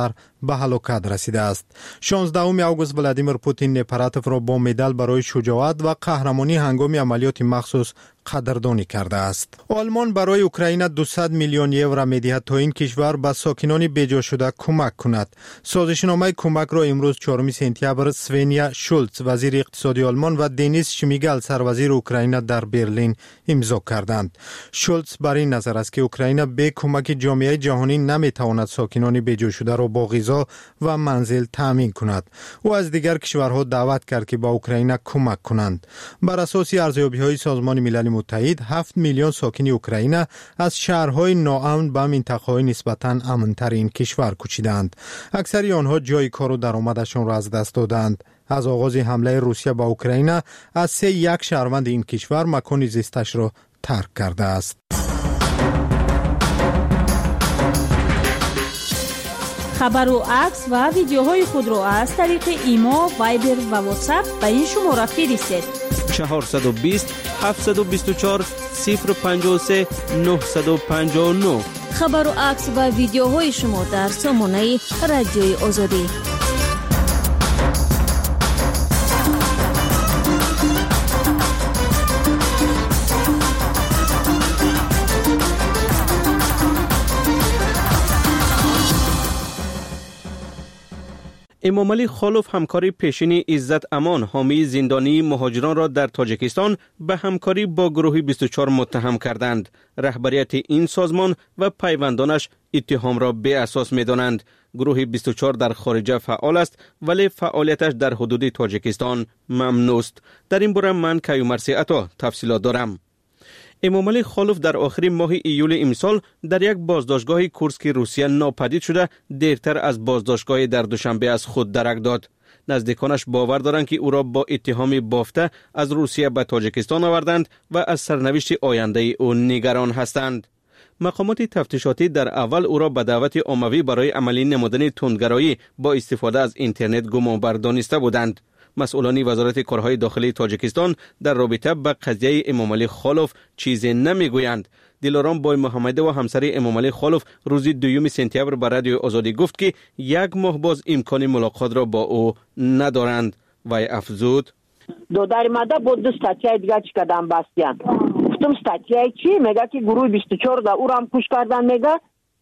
Speaker 2: به هلاکت رسیده است. 16 آگوست ولادیمیر پوتین نپراتوف را با مدال برای شجاعت و قهرمانی هنگام عملیات مخصوص قدردانی کرده است. آلمان برای اوکراین 200 میلیون یورو می‌دهد تا این کشور به ساکنان بیجا شده کمک کند. سازشنامه کمک را امروز 4 سپتامبر سوینیا شولتز وزیر اقتصادی آلمان و دنیس شمیگل سروزیر اوکراین در برلین امضا کردند. شولتز بر این نظر است که اوکراین به کمک جامعه جهانی نمی‌تواند ساکنان بیجا شده را با غذا و منزل تامین کند. او از دیگر کشورها دعوت کرد که با اوکراین کمک کنند. بر اساس ارزیابی‌های سازمان ملل متحد 7 میلیون ساکن اوکراین از شهرهای ناامن به منطقه‌های نسبتاً امن‌تر این کشور کوچیدند. اکثر آنها جای کار و درآمدشان را از دست دادند. از آغاز حمله روسیه به اوکراین از 3 شهروند این کشور مکان زیستش را ترک کرده است.
Speaker 5: خبر و عکس و ویدیوهای خود را از طریق ایما، وایبر و واتساپ به این شماره فرستید.
Speaker 15: 420 724 053 959.
Speaker 5: خبر و عکس و ویدیوهای شما در سامانه رادیوی آزادی.
Speaker 15: امامعلی خالف همکاری پیشین عزت امان حامی زندانی مهاجران را در تاجیکستان به همکاری با گروه 24 متهم کردند. رهبریت این سازمان و پیوندانش اتهام را بی اساس می دانند. گروه 24 در خارجه فعال است ولی فعالیتش در حدود تاجیکستان ممنوع است. در این باره من کیومرثی عطا تفصیلات دارم. امامعلی خالف در آخر ماه ایول امسال در یک بازداشتگاه کورسک روسیه ناپدید شده دیرتر از بازداشتگاه در دوشنبه از خود درک داد. نزدیکانش باور دارند که او را با اتهام بافته از روسیه به تاجیکستان آوردند و از سرنوشت آینده او نگران هستند. مقامات تفتیشاتی در اول او را به دعوت عمومی برای عملی نمودن تندگرایی با استفاده از اینترنت گمانبر دانسته بودند. مسئولان وزارت کارهای داخلی تاجیکستان در رابطه با قضیه امامعلی خالف چیزی نمیگویند. دلارام بای محمد و همسر امامعلی خالف روز 2 سپتامبر به رادیو آزادی گفت که 1 ماه باز امکان ملاقات را با او ندارند. وی افزود:
Speaker 7: دودار ماده بود استاتیا دیگه چی کردن باستیان. گفتم استاتیا چی؟ میگه که گروه 24 دا او را هم کش کردن. میگه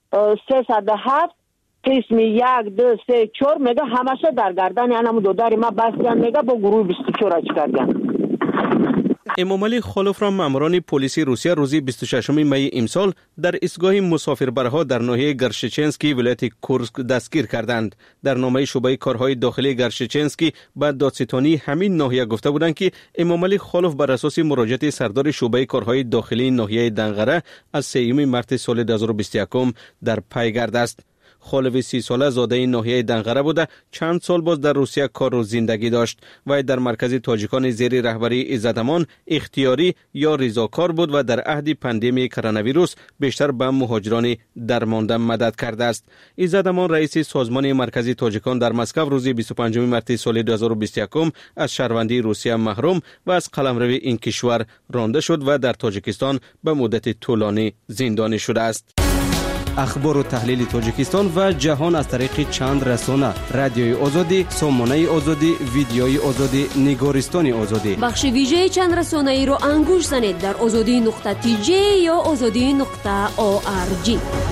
Speaker 7: 307 قسم 1 2 3 4 میگه همشه در گردن اینم دودار ما باستیان. میگه با گروه 24 چی کردن.
Speaker 15: امامعلی خالف را ماموران پلیس روسیه روز 26 می امسال در ایستگاه مسافربرها در ناحیه گرشچنسکی ولایت کورسک دستگیر کردند. در نامه شعبه کارهای داخلی گرشچنسکی به دادستانی همین ناحیه گفته بودند که امامعلی خالف بر اساس مراجعه سردار شعبه کارهای داخلی ناحیه دنغره از 3 مارس سال 2021 در پیگرد است. خالف 30 ساله زاده ناحیه دنغره بوده چند سال باز در روسیه کار و زندگی داشت و در مرکز تاجیکان زیر رهبری عزت امان اختیاری یا رضاکار بود و در عهد پاندمی کرونا ویروس بیشتر به مهاجران درمانده مدد کرده است. عزت امان رئیس سازمان مرکزی تاجیکان در مسکو روز 25 مارس سال 2021 از شهروندی روسیه محروم و از قلمرو این کشور رانده شد و در تاجیکستان به مدت طولانی زندانی شده است. اخبار و تحلیل تاجیکستان و جهان از طریق چند رسانه: رادیوی آزادی، سامانه آزادی، ویدیوی آزادی، نگارستان آزادی.
Speaker 5: بخش ویژه چند رسانه ای رو انگوش زنید در azadi.tj یا azadi.org.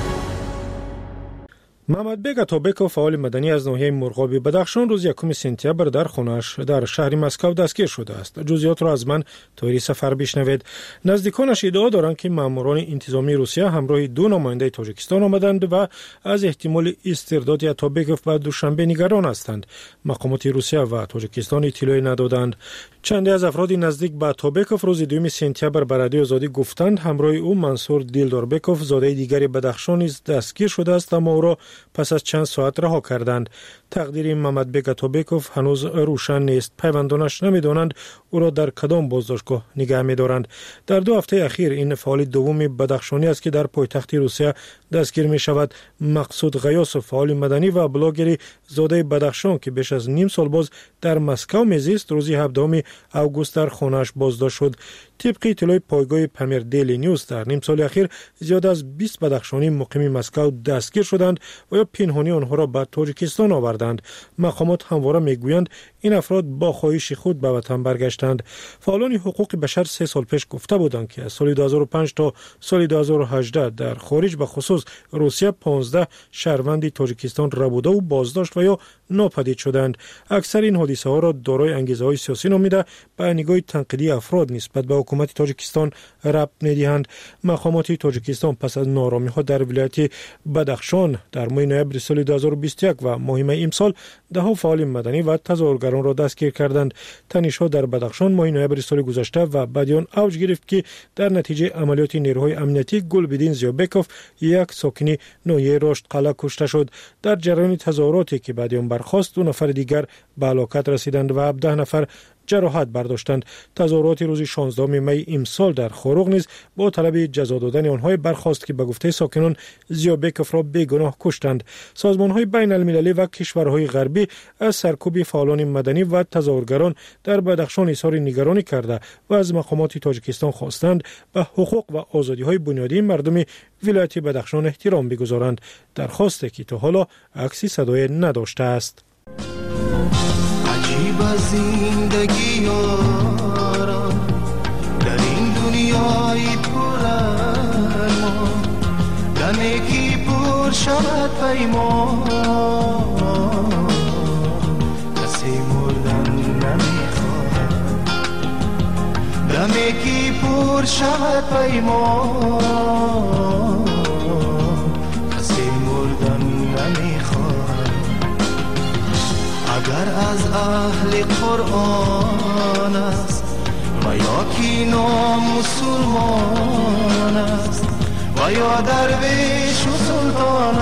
Speaker 19: محمد بیگ اتابکوف فعال مدنی از ناحیه مرغابی بدخشان روز 1 سپتامبر در خانه‌اش در شهر مسکو دستگیر شده است. جزئیات را از من طوری سفر بشنوید. نزدیکانش ادعا دارند که ماموران انتظامی روسیه همراه 2 نماینده تاجیکستان آمدند و از احتمال استرداد اتابکوف به دوشنبه نگران هستند. مقامات روسیه و تاجیکستان اطلاعی ندادند. چندی از افراد نزدیک به اتابکوف روز 2 سپتامبر به رادیو آزادی گفتند همراه او منصور دیلداربکوف زاده دیگری بدخشان نیز دستگیر شده است، اما او را پس از چند ساعت رها کردند. تقدیر محمد بیگ اتابکوف هنوز روشن نیست. پیوندانش نمیدانند او را در کدام بازداشتگاه نگه می‌دارند. در 2 هفته اخیر این فعال دوم بدخشانی است که در پایتخت روسیه دستگیر می شود. مقصود غیاسوف فعال مدنی و بلاگری زاده بدخشان که بیش از نیم سال باز در مسکو میزیست روز 17 آگوست در خانه‌اش بازداشت شد. طبق اطلاع پایگاه پمیر دیلی نیوز در نیم سال اخیر زیاد از 20 بدخشانی مقیم مسکو دستگیر شدند یا پنهانی آنها را به تاجیکستان آوردند. مقامات همواره میگویند این افراد با خواهش خود به وطن برگشتند. فعالان حقوق بشر 3 سال پیش گفته بودند که از سال 2005 تا سال 2018 در خارج به خصوص روسیه 15 شهروند تاجیکستان ربوده و بازداشت و یا ناپدید شدند. اکثر این حادثه ها را دارای انگیزه های سیاسی نامیده به نگاه تنقیدی افراد نسبت به حکومت تاجیکستان ربط می‌دهند. مقامات تاجیکستان پس از نارامی ها در ولایت بدخشان در ماه نوامبر سال 2021 و ماه می امسال ده فعال مدنی و تظاهرگران را دستگیر کردند. تنش‌ها در بدخشان ماه نوامبر سال گذشته و بعد آن اوج گرفت که در نتیجه عملیات نیروهای امنیتی گلبدین زیابکوف یک ساکن ناحیه رشد قلعه کشته شد. در جریان تظاهراتی که بعد آن برخاست 2 نفر دیگر به هلاکت رسیدند و 17 نفر جراحت برداشتند. تظاهرات روز 16 می امسال در خاروق نیز با طلب جزا دادن آنها برخاست که به گفته ساکنان زیابکوف را بیگناه کشتند. سازمان‌های بین المللی و کشورهای غربی از سرکوب فعالان مدنی و تظاهرگران در بدخشان اظهار نگرانی کرده و از مقامات تاجیکستان خواستند به حقوق و آزادی‌های بنیادی مردم ولایت بدخشان احترام بگذارند. درخواستی که تا حالا عکسی صدای نداشته است.
Speaker 12: عجیب زندگی یارا در این دنیای پر ارمان دمی که پر شود پیمان کسی مردن نمیخواد دمی که پر شود پیمان کسی مردن نمیخواد اگر از اهل قرآن است و یا کی مسلمان است و یا درویش و سلطان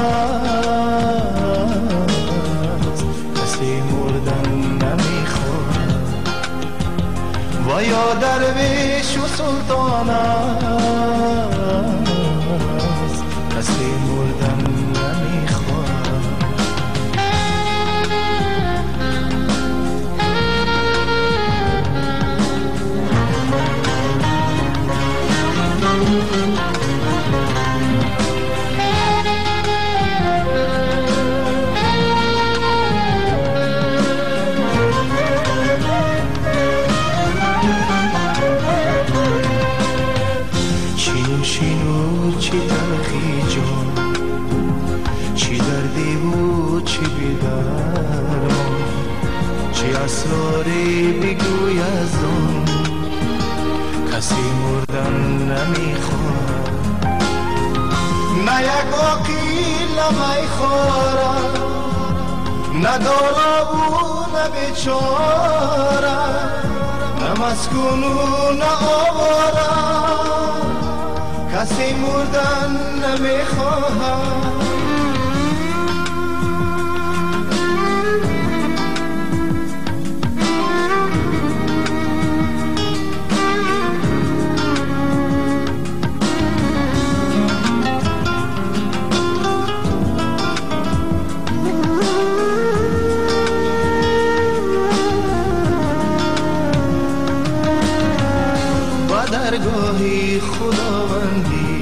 Speaker 12: است کسی مردن نمیخواد و یا درویش و سلطان است کسی مردن نمیخواد چی تلخی جان چی دردی و چی بیدارم چی اسراری بگوی از آن کسی مردن نمیخواد نه یک عقیل نمیخورم نه دارا و نه بیچاره نه مسکون و نه آوارم کسی مردن نمیخواهم با درگاهی خداوندی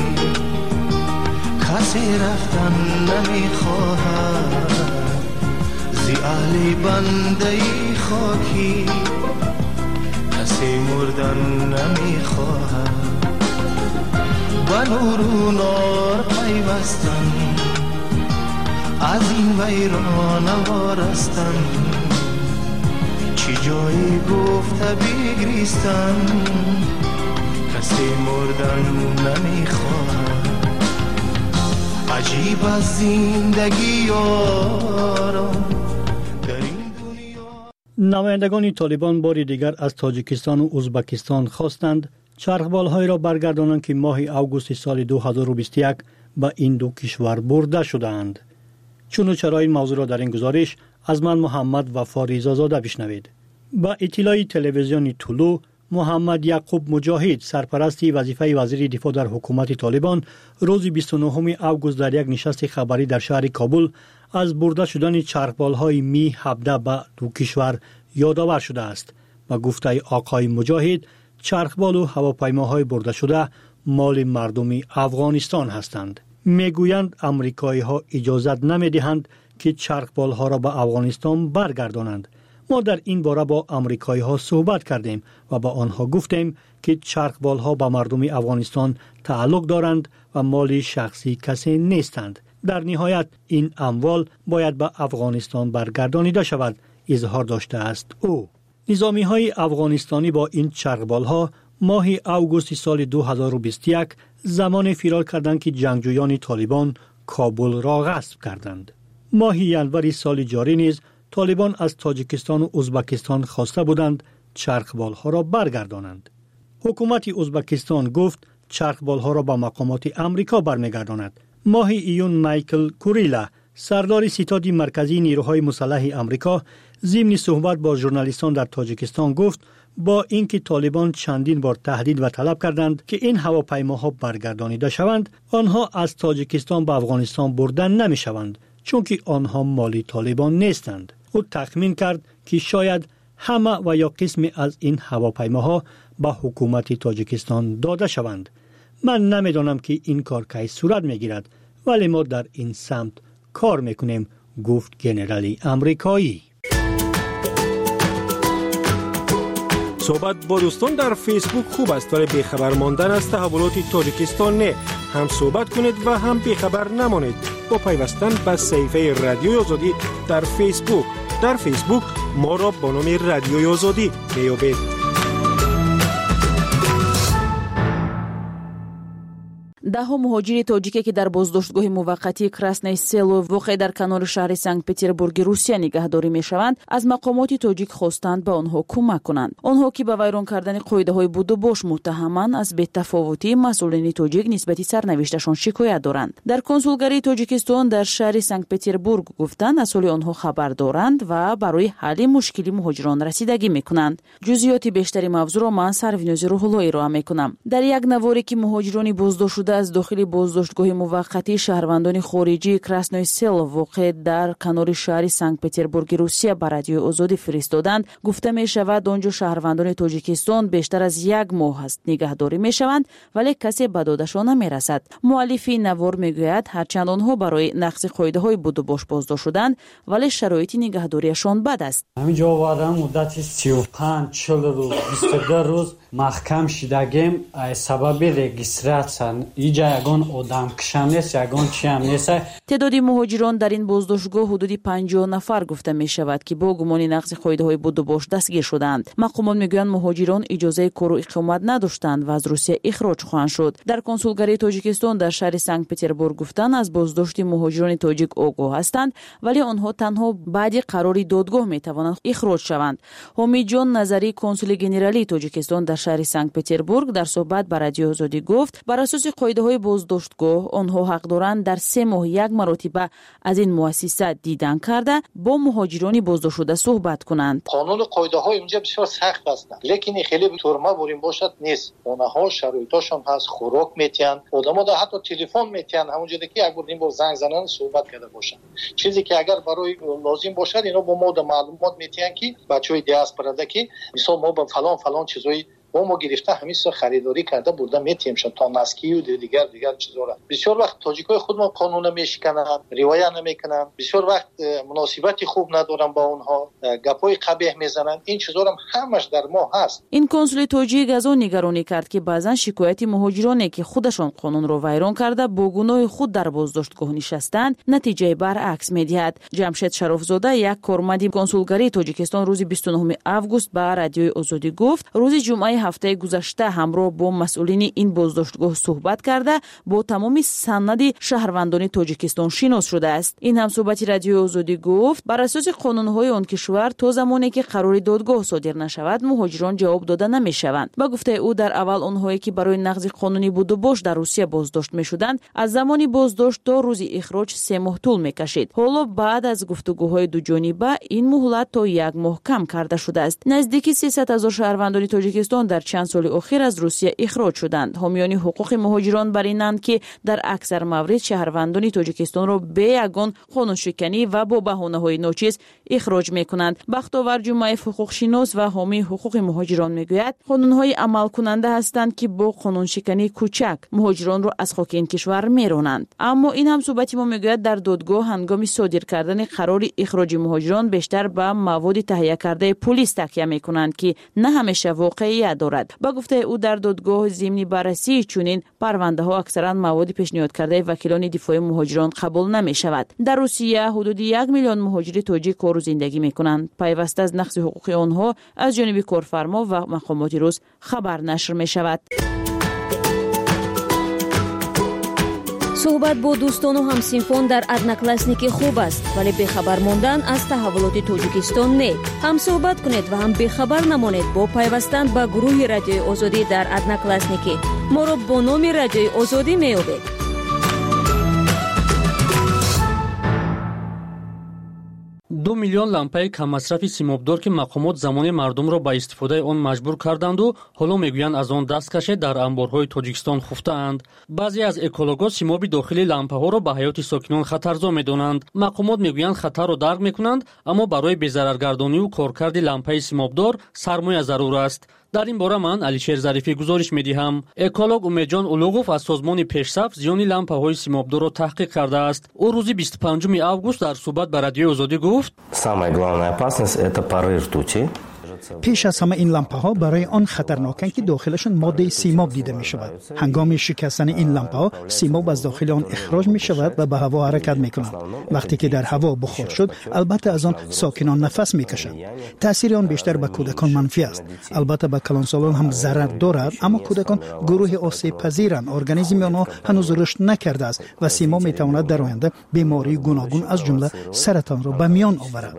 Speaker 12: کسی رفتن نمیخواهد زی اهل بنده خاکی کسی مردن نمیخواهد با نور و نار پیوستن از این ویران وارستن چی جایی گفته بگریستن کسی مردن نمیخواد عجیب از زندگی یارم در این دنیا.
Speaker 8: نمایندگان طالبان بار دیگر از تاجیکستان و ازبکستان خواستند چرخبال‌های را برگردانند که ماه اوگوست سال 2021 به این دو کشور برده شدند. چون و چرا این موضوع را در این گزارش از من محمد وفا زاده بشنوید. با اطلاع تلویزیون طلوع محمد یعقوب مجاهد سرپرست وظیفه وزیر دفاع در حکومت طالبان روز 29 اوگوست در یک نشست خبری در شهر کابل از برده شدن چرخبال‌های می 17 به دو کشور یادآور شده است. با گفته آقای مجاهد چرخبال و هواپیماهای برده شده مال مردم افغانستان هستند. میگویند امریکایی ها اجازت نمیدهند که چرخبال ها را به افغانستان برگردانند. ما در این باره با امریکایی ها صحبت کردیم و با آنها گفتیم که چرخبال ها به مردم افغانستان تعلق دارند و مال شخصی کسی نیستند. در نهایت این اموال باید به افغانستان برگردانیده شود، اظهار داشته است او. نظامی های افغانستانی با این چرخبال ها ماه اوگوست سال 2021 زمان فرار کردند که جنگجویان طالبان کابل را غصب کردند. ماه ینور سال جاری نیز طالبان از تاجیکستان و ازبکستان خواسته بودند چرخبال ها را برگردانند. حکومت ازبکستان گفت چرخبال ها را به مقامات امریکا برمیگرداند. ماه ایون مایکل کوریلا، سردار ستاد مرکزی نیروهای مسلح امریکا، ضمن صحبت با ژورنالیستان در تاجیکستان گفت با اینکه طالبان چندین بار تهدید و طلب کردند که این هواپیماها برگردانیده شوند، آنها از تاجیکستان به افغانستان بردن نمی شوند چون که آنها مالی طالبان نیستند. او تخمین کرد که شاید همه و یا قسمی از این هواپیماها به حکومت تاجیکستان داده شوند. من نمیدانم که این کار کی صورت میگیرد، ولی ما در این سمت کار میکنیم، گفت ژنرال امریکایی.
Speaker 19: صحبت با دوستان در فیسبوک خوب است، ولی بیخبر ماندن از تحولات تاجیکستان نه. هم صحبت کنید و هم بیخبر نمانید با پیوستن به صفحه رادیوی آزادی در فیسبوک. در فیسبوک ما را با نام رادیوی آزادی میابید.
Speaker 3: دهها مهاجر تاجیکی که در بازداشتگاه موقتی کراسنای سلو واقع در کنار شهر سنت پترزبورگ روسیه نگهداری میشوند، از مقامات تاجیک خواستند به آنها کمک کنند. آنها که به ویران کردن قاعده‌های بود و باش متهمند، از بی‌تفاوتی مسئولین تاجیک نسبت سرنوشتشان شکایت دارند. در کنسولگری تاجیکستان در شهر سنت پترزبورگ گفتند از حال آنها خبر دارند و برای حل مشکل مهاجران رسیدگی میکنند. جزئیات بیشتری موضوع را من سروینوز روح‌اللهی ارائه میکنم. در یک نواری که مهاجران بازداشت شده از داخل بازداشتگاه موقتی شهروندان خارجی کراسنای سل واقع در کنار شهر سنت پترزبورگ روسیه به رادیوی آزادی فرستادند، گفته می شود آنجا شهروندان تاجیکستان بیشتر از یک ماه است نگهداری می شوند ولی کسی به دادشان نمی رسد. مؤلف نوار می گوید هرچند آنها برای نقض قاعده های بود و باش بازداشت شدند ولی شرایط نگهداریشان بد است.
Speaker 13: همینجا آوردم مدت 35-40 روز 22 روز محکم شدگیم سبب رجیستراسیون اینجا یگان آدم کشان نیست، یگان چی هم نیست.
Speaker 3: تعداد مهاجران در این بازداشتگاه حدود 50 نفر گفته می شود که با گمان نقض قاعده های بود و باش دستگیر شدند. مقامات میگویند مهاجران اجازه کار و اقامت نداشتند و از روسیه اخراج خواهند شد. در کنسولگری تاجیکستان در شهر سنت پترزبورگ گفتند از بازداشت مهاجران تاجیک آگاه هستند ولی آنها تنها بعد قرار دادگاه می توانند اخراج شوند. حمید جان نظری کنسول ژنرالی تاجیکستان در شهر سنت پترزبورگ در صحبت با رادیو آزادی گفت بر اساس قاعده های بازداشتگاه آنها حق دارند در 3 ماه یک مرتبه از این مؤسسه دیدن کرده با مهاجران بازداشت شده صحبت کنند.
Speaker 14: قانون قاعده های اونجا بسیار سخت هستند، لیکن خیلی تورما بریم باشد نیست. اونها شرایطشون هست، خوراک میتین، آدم‌ها دا حتی تلفن میتین، همونجوری که اگر بودیم با زنگ زنان صحبت کرده باشن. چیزی که اگر برای لازم باشد اینا با ما معلومات میتین که بچهای دیاسپورا که مثلا ما با فلان چیزای ما گرفته همیشه خریداری کرده بودن میتیم شد تا مسکی و دیگر چیزا را. بسیار وقت تاجیکای خود ما قانون میشکنن، رعایت نمیکنن، بسیار وقت مناسبتی خوب ندارن با اونها، گپای قبیح میزنن. این چیزا هم همش در ما هست.
Speaker 3: این کنسول تاجیک از اون نگرانی کرد که بعضن شکایت مهاجرانی که خودشان قانون رو ویران کرده با گناه خود در بازداشتگاه نشستند نتیجه برعکس میدهد. جمشید شرافزاده یک کارمند کنسولگری تاجیکستان روز 29 اوگوست به رادیوی آزادی گفت روز جمعه هفته گذشته همراه با مسئولین این بازداشتگاه صحبت کرده با تمام سند شهروندان تاجیکستان شناس شده است. این هم صحبت رادیو آزادی گفت بر اساس قانون‌های آن کشور تا زمانی که قرار دادگاه صادر نشود مهاجران جواب داده نمی‌شوند. با گفته او در اول آنهایی که برای نقض قانونی بود و باش در روسیه بازداشت می‌شدند از زمانی بازداشت تا روز اخراج 3 ماه طول می‌کشید. حالا بعد از گفتگوهای دو جانبه این مهلت تا 1 ماه کم کرده شده است. نزدیک 300,000 شهروندان تاجیکستان در در چند سال اخیر از روسیه اخراج شدند. حامیان حقوق مهاجران بر اینند که در اکثر موارد شهروندان تاجیکستان را به یگان قانونشکنی و با بهانه‌های ناچیز اخراج می‌کنند. بختاور جمعه حقوق شناس و حامی حقوق مهاجران میگوید قانون‌های عمل کننده هستند که با قانونشکنی کوچک مهاجران را از خاک این کشور می‌رانند. اما این هم صحبتی ما میگوید در دادگاه هنگام صادر کردن قرار اخراج مهاجران بیشتر به مواد تهیه کرده پلیس تکیه می‌کنند که نه همیشه واقعیت دارد. با گفته او در دادگاه ضمن بررسی چنین پرونده‌ها اکثرا مواد پیشنهاد کرده وکیلان دفاع مهاجران قبول نمی‌شود. در روسیه حدود 1 میلیون مهاجر تاجیک کار و زندگی می‌کنند. پیوسته از نقض حقوق آنها از جانب کارفرما و مقامات روس خبر نشر می‌شود.
Speaker 5: صحبت با دوستان و همسینفون در ادناکلاسنیک خوب است، ولی بخبر ماندن از تحولات تاجیکستان نه. هم صحبت کنید و هم بخبر نمانید با پیوستن به گروه رادیوی آزادی در ادناکلاسنیک. ما را با نام رادیوی آزادی میابید.
Speaker 1: 2 میلیون لامپای کم مصرف سیمابدار که مقامات زمانی مردم را به استفاده آن مجبور کردند و حالا میگویند از آن دست کشه در انبارهای تاجیکستان خفته‌اند. بعضی از اکولوگ‌ها سیماب داخلی لامپاها را به حیات ساکنان خطرزا می‌دانند. مقامات میگویند خطر را درک می‌کنند، اما برای بی‌ضررگردانی و کارکرد لامپای سیمابدار سرمایه ضرور است. در این باره من علیشیر ظریفی گزارش می‌دهم. اکولوگ امیدجان اولوغوف از سازمان پیشصف زیان لامپاهای سیمابدار را تحقیق کرده است. او روز 25 август در صحبت با رادیو آزادی گفت:
Speaker 16: Самая главная опасность это пары ртути.
Speaker 17: پیش از همه این لامپه ها برای آن خطرناکند که داخلشان ماده سیماب دیده می شود. هنگام شکستن این لامپه ها سیماب از داخل آن اخراج می شود و به هوا حرکت می کند. وقتی که در هوا بخار شد البته از آن ساکنان نفس می کشند. تاثیر آن بیشتر به کودکان منفی است. البته به کلانسالان هم ضرر دارد، اما کودکان گروه آسیب پذیرند. ارگانیسم آنها هنوز رشد نکرده است و سیماب می تواند در آینده بیماری گوناگون از جمله سرطان را به میان آورد.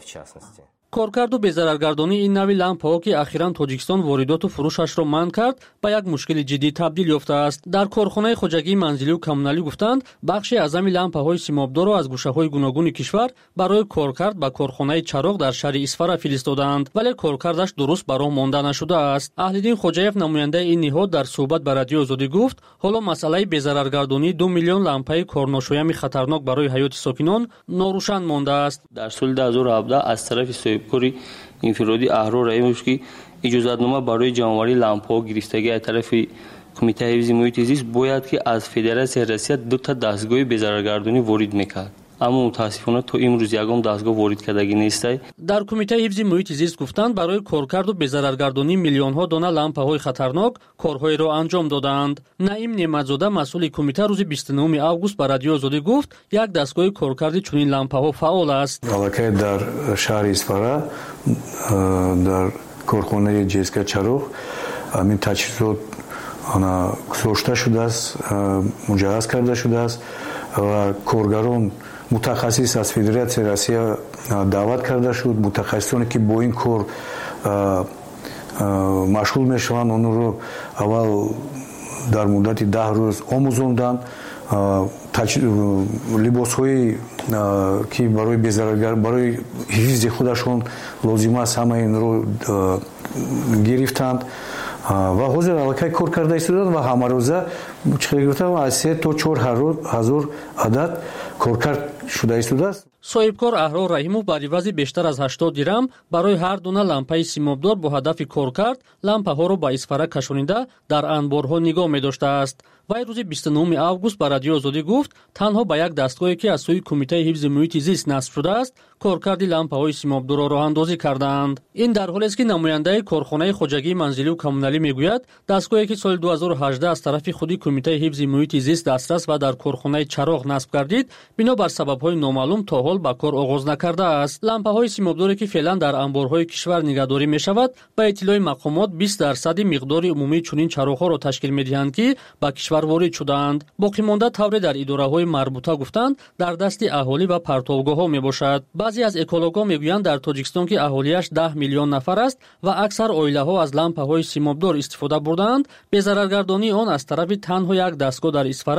Speaker 1: کارکرد و بی‌ضررگردانی این نوع لامپ‌ها که اخیراً تاجیکستان واردات و فروشش را منع کرد به یک مشکل جدی تبدیل یافته است. در کارخانه خواجگی منزلی و کمونالی گفتند بخشی از همین لامپ‌های سیمابدار را از گوشه‌های گوناگون کشور برای کارکرد به کارخانه چراغ در شهر اسفر فرستادند، ولی کارکردش درست برای مانده نشده است. اهل‌الدین خوجاєв نماینده این نهاد در صحبت با رادیو آزادی گفت حالا مسئله بی‌ضررگردانی 2 میلیون لامپای کارناشایان خطرناک برای حیات ساکنان ناروشن مانده است.
Speaker 20: در سال 2017 از طرف کاری انفرادی اهرار رئیس‌کی اجازه‌نامه برای جمع‌آوری لامپ‌ها گرفتگی از طرف کمیته حفظ محیط زیست باید که از فدراسیون رسید 2 تا دستگاه بی‌ضررگردانی وارد می‌کرد، اما متاسفانه تا امروز یگام دستگاه وارد کردگی نیست.
Speaker 1: در کمیته حفظ محیط زیست گفتند برای کارکرد و بی‌ضررگردانی میلیون‌ها دانه لامپ‌های خطرناک کارهای را انجام دادند. نعیم نعمتزاده مسئول کمیته روز 29 август با رادیو آزادی گفت یک دستگاه کارکردی چنین لامپ‌ها فعال است.
Speaker 25: البته در شهر اسفر در کارخانه جسکا چراغ همین تجهیزات گذاشته شده است، مجهز کرده شده است و کارگران متخصص از فدراسیون روسیه دعوت کرده شد. متخصصانی که با این کار مشغول میشوند اون رو اول در مدت 10 روز آموزاندند. لباس‌هایی که برای بی‌ضررگر برای حفظ خودشون لازم است همه این رو گرفتند و حاضر علاقه کار کرده ایستادند و همه روزه چقدر گفتم از 3 تا 4 هزار عدد کارکرد شده ایستاده است.
Speaker 1: صاحبکار احرار رحیمов با عوض بیشتر از 80 درم برای هر دونه لامپای سیمابدار با هدف کارکرد لامپاها را با اسفره کشانیده در انبارها نگاه می‌داشته است. وی روز 29 август با رادیو آزادی گفت تنها با یک دستگاهی که از سوی کمیته حفظ محیط زیست نصب شده است کارکرد لامپاهای سیمابدار را راه اندازی کردند. این در حالی است که نماینده کارخانه خواجگی منزلی و کمونالی میگوید دستگاهی که سال 2018 از طرف خودی کمیته حفظ محیط زیست دسترس و در کارخانه چراغ نصب گردید بنابر سبب‌های نامعلوم تا حال به کار آغاز نکرده است. لامپاهای سیمابداری که فعلا در انبارهای کشور نگهداری میشود با اطلاع مقامات 20% مقدار عمومی چنین چراغ‌ها را تشکیل می‌دهند که با کشور وارد شدند. باقی مانده طور در اداره‌های مربوطه گفتند در دست اهالی و پرتابگاه‌ها میباشد. بعضی از اکولوگ‌ها میگویند در تاجیکستان که اهالیش 10 میلیون نفر است و اکثر عائله‌ها از لامپاهای سیمابدار استفاده بردند، بی‌ضررگردانی آن از طرف تنها یک دستگاه در اسفره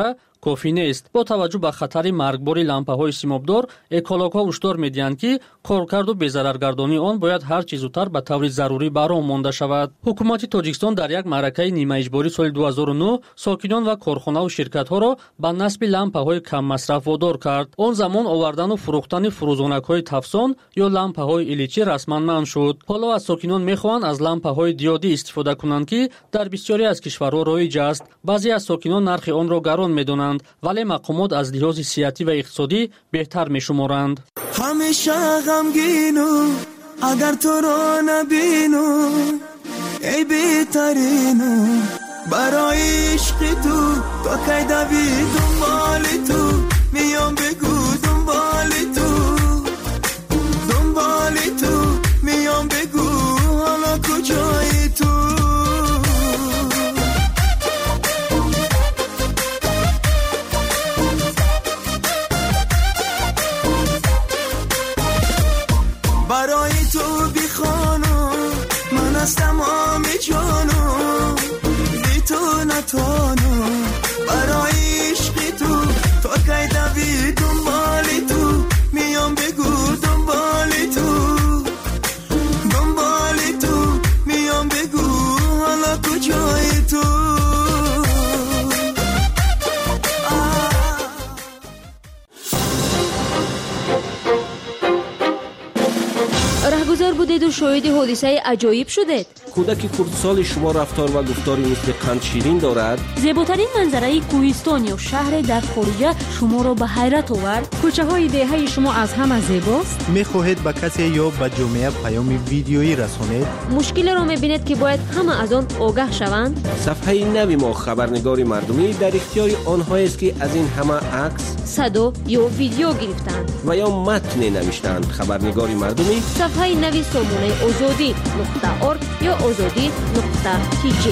Speaker 1: кофӣ нест. бо таваҷҷӯҳ ба хатари маргбори лампаҳои симобдор, экологҳо ҳушдор медиҳанд, ки коркарду безараргардонии он бояд ҳар чӣ зудтар ба таври зарурӣ баром монда шавад. ҳукумати Тоҷикистон дар як маъракаи нимаиҷбории соли 2009 сокинон ва корхонаву ширкатҳоро ба насби лампаҳои каммасраф водор кард. Он замон овардану фурӯхтани фурӯзонакҳои тафсон ё лампаҳои иличӣ расман манъ шуд. ҳоло аз сокинон мехоҳанд аз лампаҳои диодӣ истифода кунанд, ки дар бисёре аз кишварҳо роиҷ аст. баъзе аз сокинон нархи онро гарон медонанд, вале мақомот аз лиҳози сиҳатӣ ва иқтисодӣ беҳтар мешуморанд.
Speaker 12: ҳамеша ғамгину агар туро набину эй беҳтарину барои ишқи ту то кай дави дунболи ту миём бигӯ дунболи ту миём бигӯ ҳоло куҷои ту. برای تو بیخانو من از تمام جانو بی تو نتوانو برای عشق تو تا کی دوی دنبالی تو میام بگو دنبالی تو میام بگو حالا کجای تو.
Speaker 5: راهگذار بودید و شاهد حادثه عجایب شدید.
Speaker 4: کودک کردسال شما رفتار و گفتاری مثل قند شیرین دارد.
Speaker 5: زیباترین منظره کوهستان یا شهر در خارج شما را به حیرت آورد. کوچه های دهه شما از همه زیباست.
Speaker 2: میخواهید به کسی یا به جامعه پیام ویدیویی رسانید؟
Speaker 5: مشکل را میبینید که باید همه از آن آگاه شوند.
Speaker 4: صفحه نوی ما خبرنگاری مردمی در اختیار آنهایی است که از این همه عکس،
Speaker 5: صدا یا ویدیو گرفتند
Speaker 4: و یا متن نوشتند. خبرنگاری مردمی
Speaker 5: صفحه نوی سامانه آزادی.org یا آزادی.tg.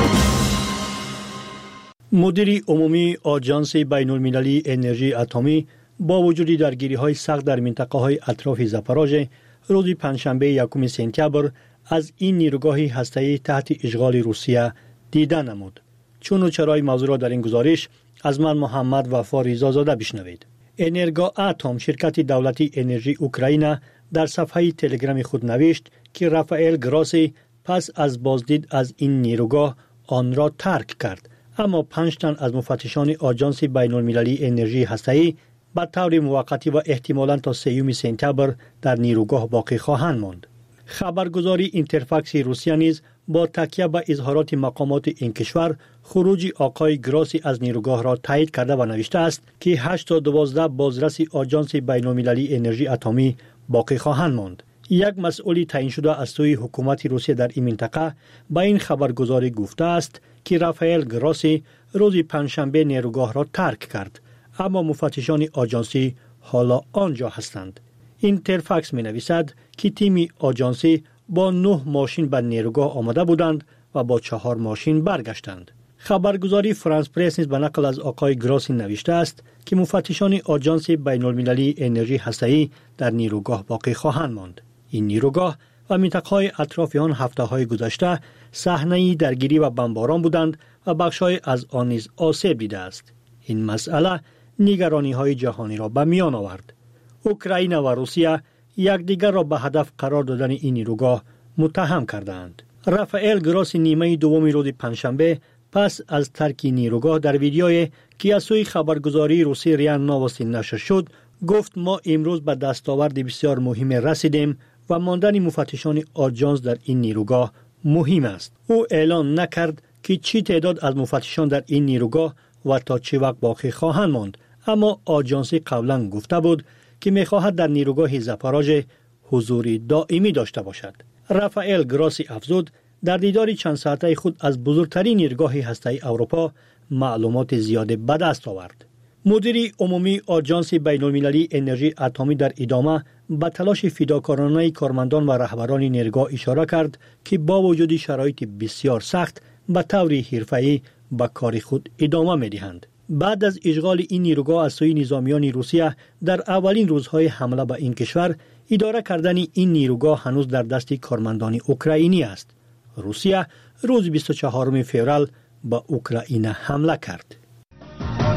Speaker 8: مدیر عمومی آژانس بین‌المللی انرژی اتمی با وجود درگیری‌های سخت در منطقه‌های اطراف زاپاروژه روز پنجشنبه یکم سپتامبر از این نیروگاه هسته‌ای تحت اشغال روسیه دیدن نمود. چون و چرای موضوع را در این گزارش از من محمد وفا ریزازاده بشنوید. انرگا اتم شرکت دولتی انرژی اوکراین در صفحه تلگرام خود نوشت که رافائل گراسی پس از بازدید از این نیروگاه آن را ترک کرد، اما 5 تن از مفتشان آژانس بین‌المللی انرژی هسته‌ای به طور موقتی و احتمالاً تا 3 سپتامبر در نیروگاه باقی خواهند ماند. خبرگزاری اینترفاکس روسیه نیز با تکیه به اظهارات مقامات این کشور خروج آقای گراسی از نیروگاه را تایید کرده و نوشته است که 8 تا 12 بازرس آژانس بین‌المللی انرژی اتمی باقی خواهند ماند. یک مسئولی تعیین شده از سوی حکومت روسیه در این منطقه با این خبرگزاری گفته است که رافائل گراسی روز پنجشنبه نیروگاه را ترک کرد، اما مفتشان آژانسی حالا آنجا هستند. اینترفاکس می نویسد که تیم آژانسی با 9 ماشین به نیروگاه آمده بودند و با 4 ماشین برگشتند. خبرگزاری فرانس پرس نیز به نقل از آقای گراسی نوشته است که مفتشان آژانس بین‌المللی انرژی هسته‌ای در نیروگاه باقی خواهند ماند. این نیروگاه و منطقه‌های اطراف آن هفته‌های گذشته صحنه درگیری و بمباران بودند و بخش‌های از آن نیز آسیب دیده است. این مسئله نگرانی‌های جهانی را به میان آورد. اوکراین و روسیه یکدیگر را به هدف قرار دادن این نیروگاه متهم کردند. رافائل گراسی نیمه دوم روز پنجشنبه پس از ترک نیروگاه در ویدیویی که از سوی خبرگزاری روسی ریا نووستی نشر شد گفت ما امروز به دستاورد بسیار مهم رسیدیم و ماندن مفتشان آژانس در این نیروگاه مهم است. او اعلام نکرد که چی تعداد از مفتشان در این نیروگاه و تا چه وقت باقی خواهند ماند، اما آژانس قبلا گفته بود که می‌خواهد در نیروگاه زاپاروژه حضور دائمی داشته باشد. رافائل گراسی افزود در دیداری چند ساعته خود از بزرگترین نیروگاه هسته‌ای اروپا معلومات زیاده به دست آورد. مدیر عمومی آژانس بین‌المللی انرژی اتمی در ادامه به تلاش فداکارانه کارمندان و رهبران نیروگاه اشاره کرد که با وجود شرایط بسیار سخت به طور حرفه‌ای به کار خود ادامه می‌دهند. بعد از اشغال این نیروگاه از سوی نظامیان روسیه در اولین روزهای حمله به این کشور، اداره کردن این نیروگاه هنوز در دست کارمندان اوکراینی است. روسیه روز 24 فوریه به اوکراین حمله کرد.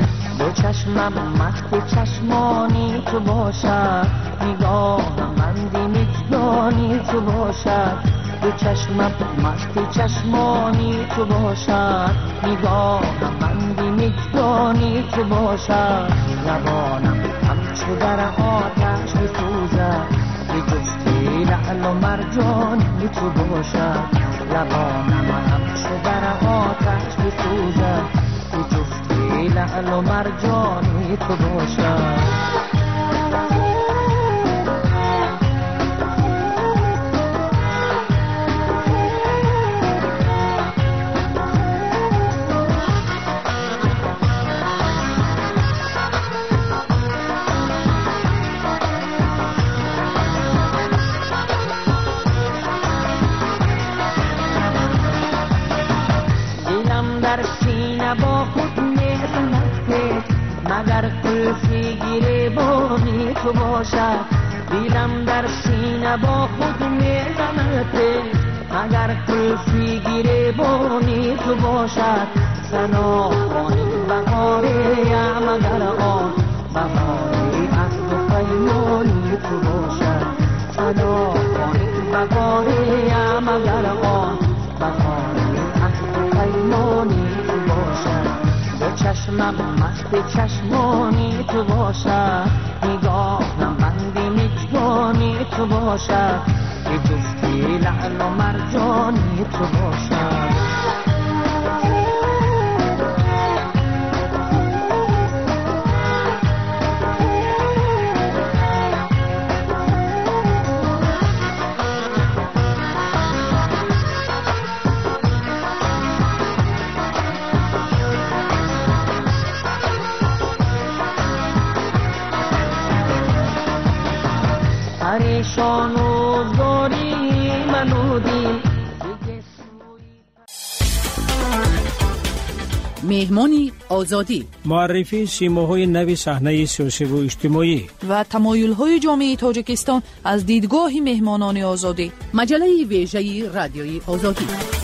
Speaker 6: دو چشمم مست چشمانی تو باشد نگاهم بند مجدانی تو باشد دو چشمم مست چشمانی تو باشد نگاهم بند مجدانی تو باشد لبانم همچو در آتش بسوزد به جفتی لعل و مرجانی تو باشد لبانم همچو در آتش بسوزد به جفتی لعل و مرجانی تو باشد با خود میزند مگر قلفی گریبانی تو باشد دیلم در سینه با خود میزند مگر قلفی گریبانی تو باشد سنا کنی بهاری مگر آن بهاری از دو پیمانی تو باشد سنا کنی بهاری مگر آن بهاری از دو پیمانی چشمم مست چشمانی تو باشد نگاهم بند مجگانی تو باشد به جفتی لعل و مرجانی تو باشد پریشان و زاری منودیم
Speaker 18: مهمانی آزادی
Speaker 10: معرفی سیماهای نوی صحنه سیاسی و اجتماعی
Speaker 18: و تمایل‌های جامعه تاجیکستان از دیدگاه مهمانان آزادی مجله ویژه رادیوی آزادی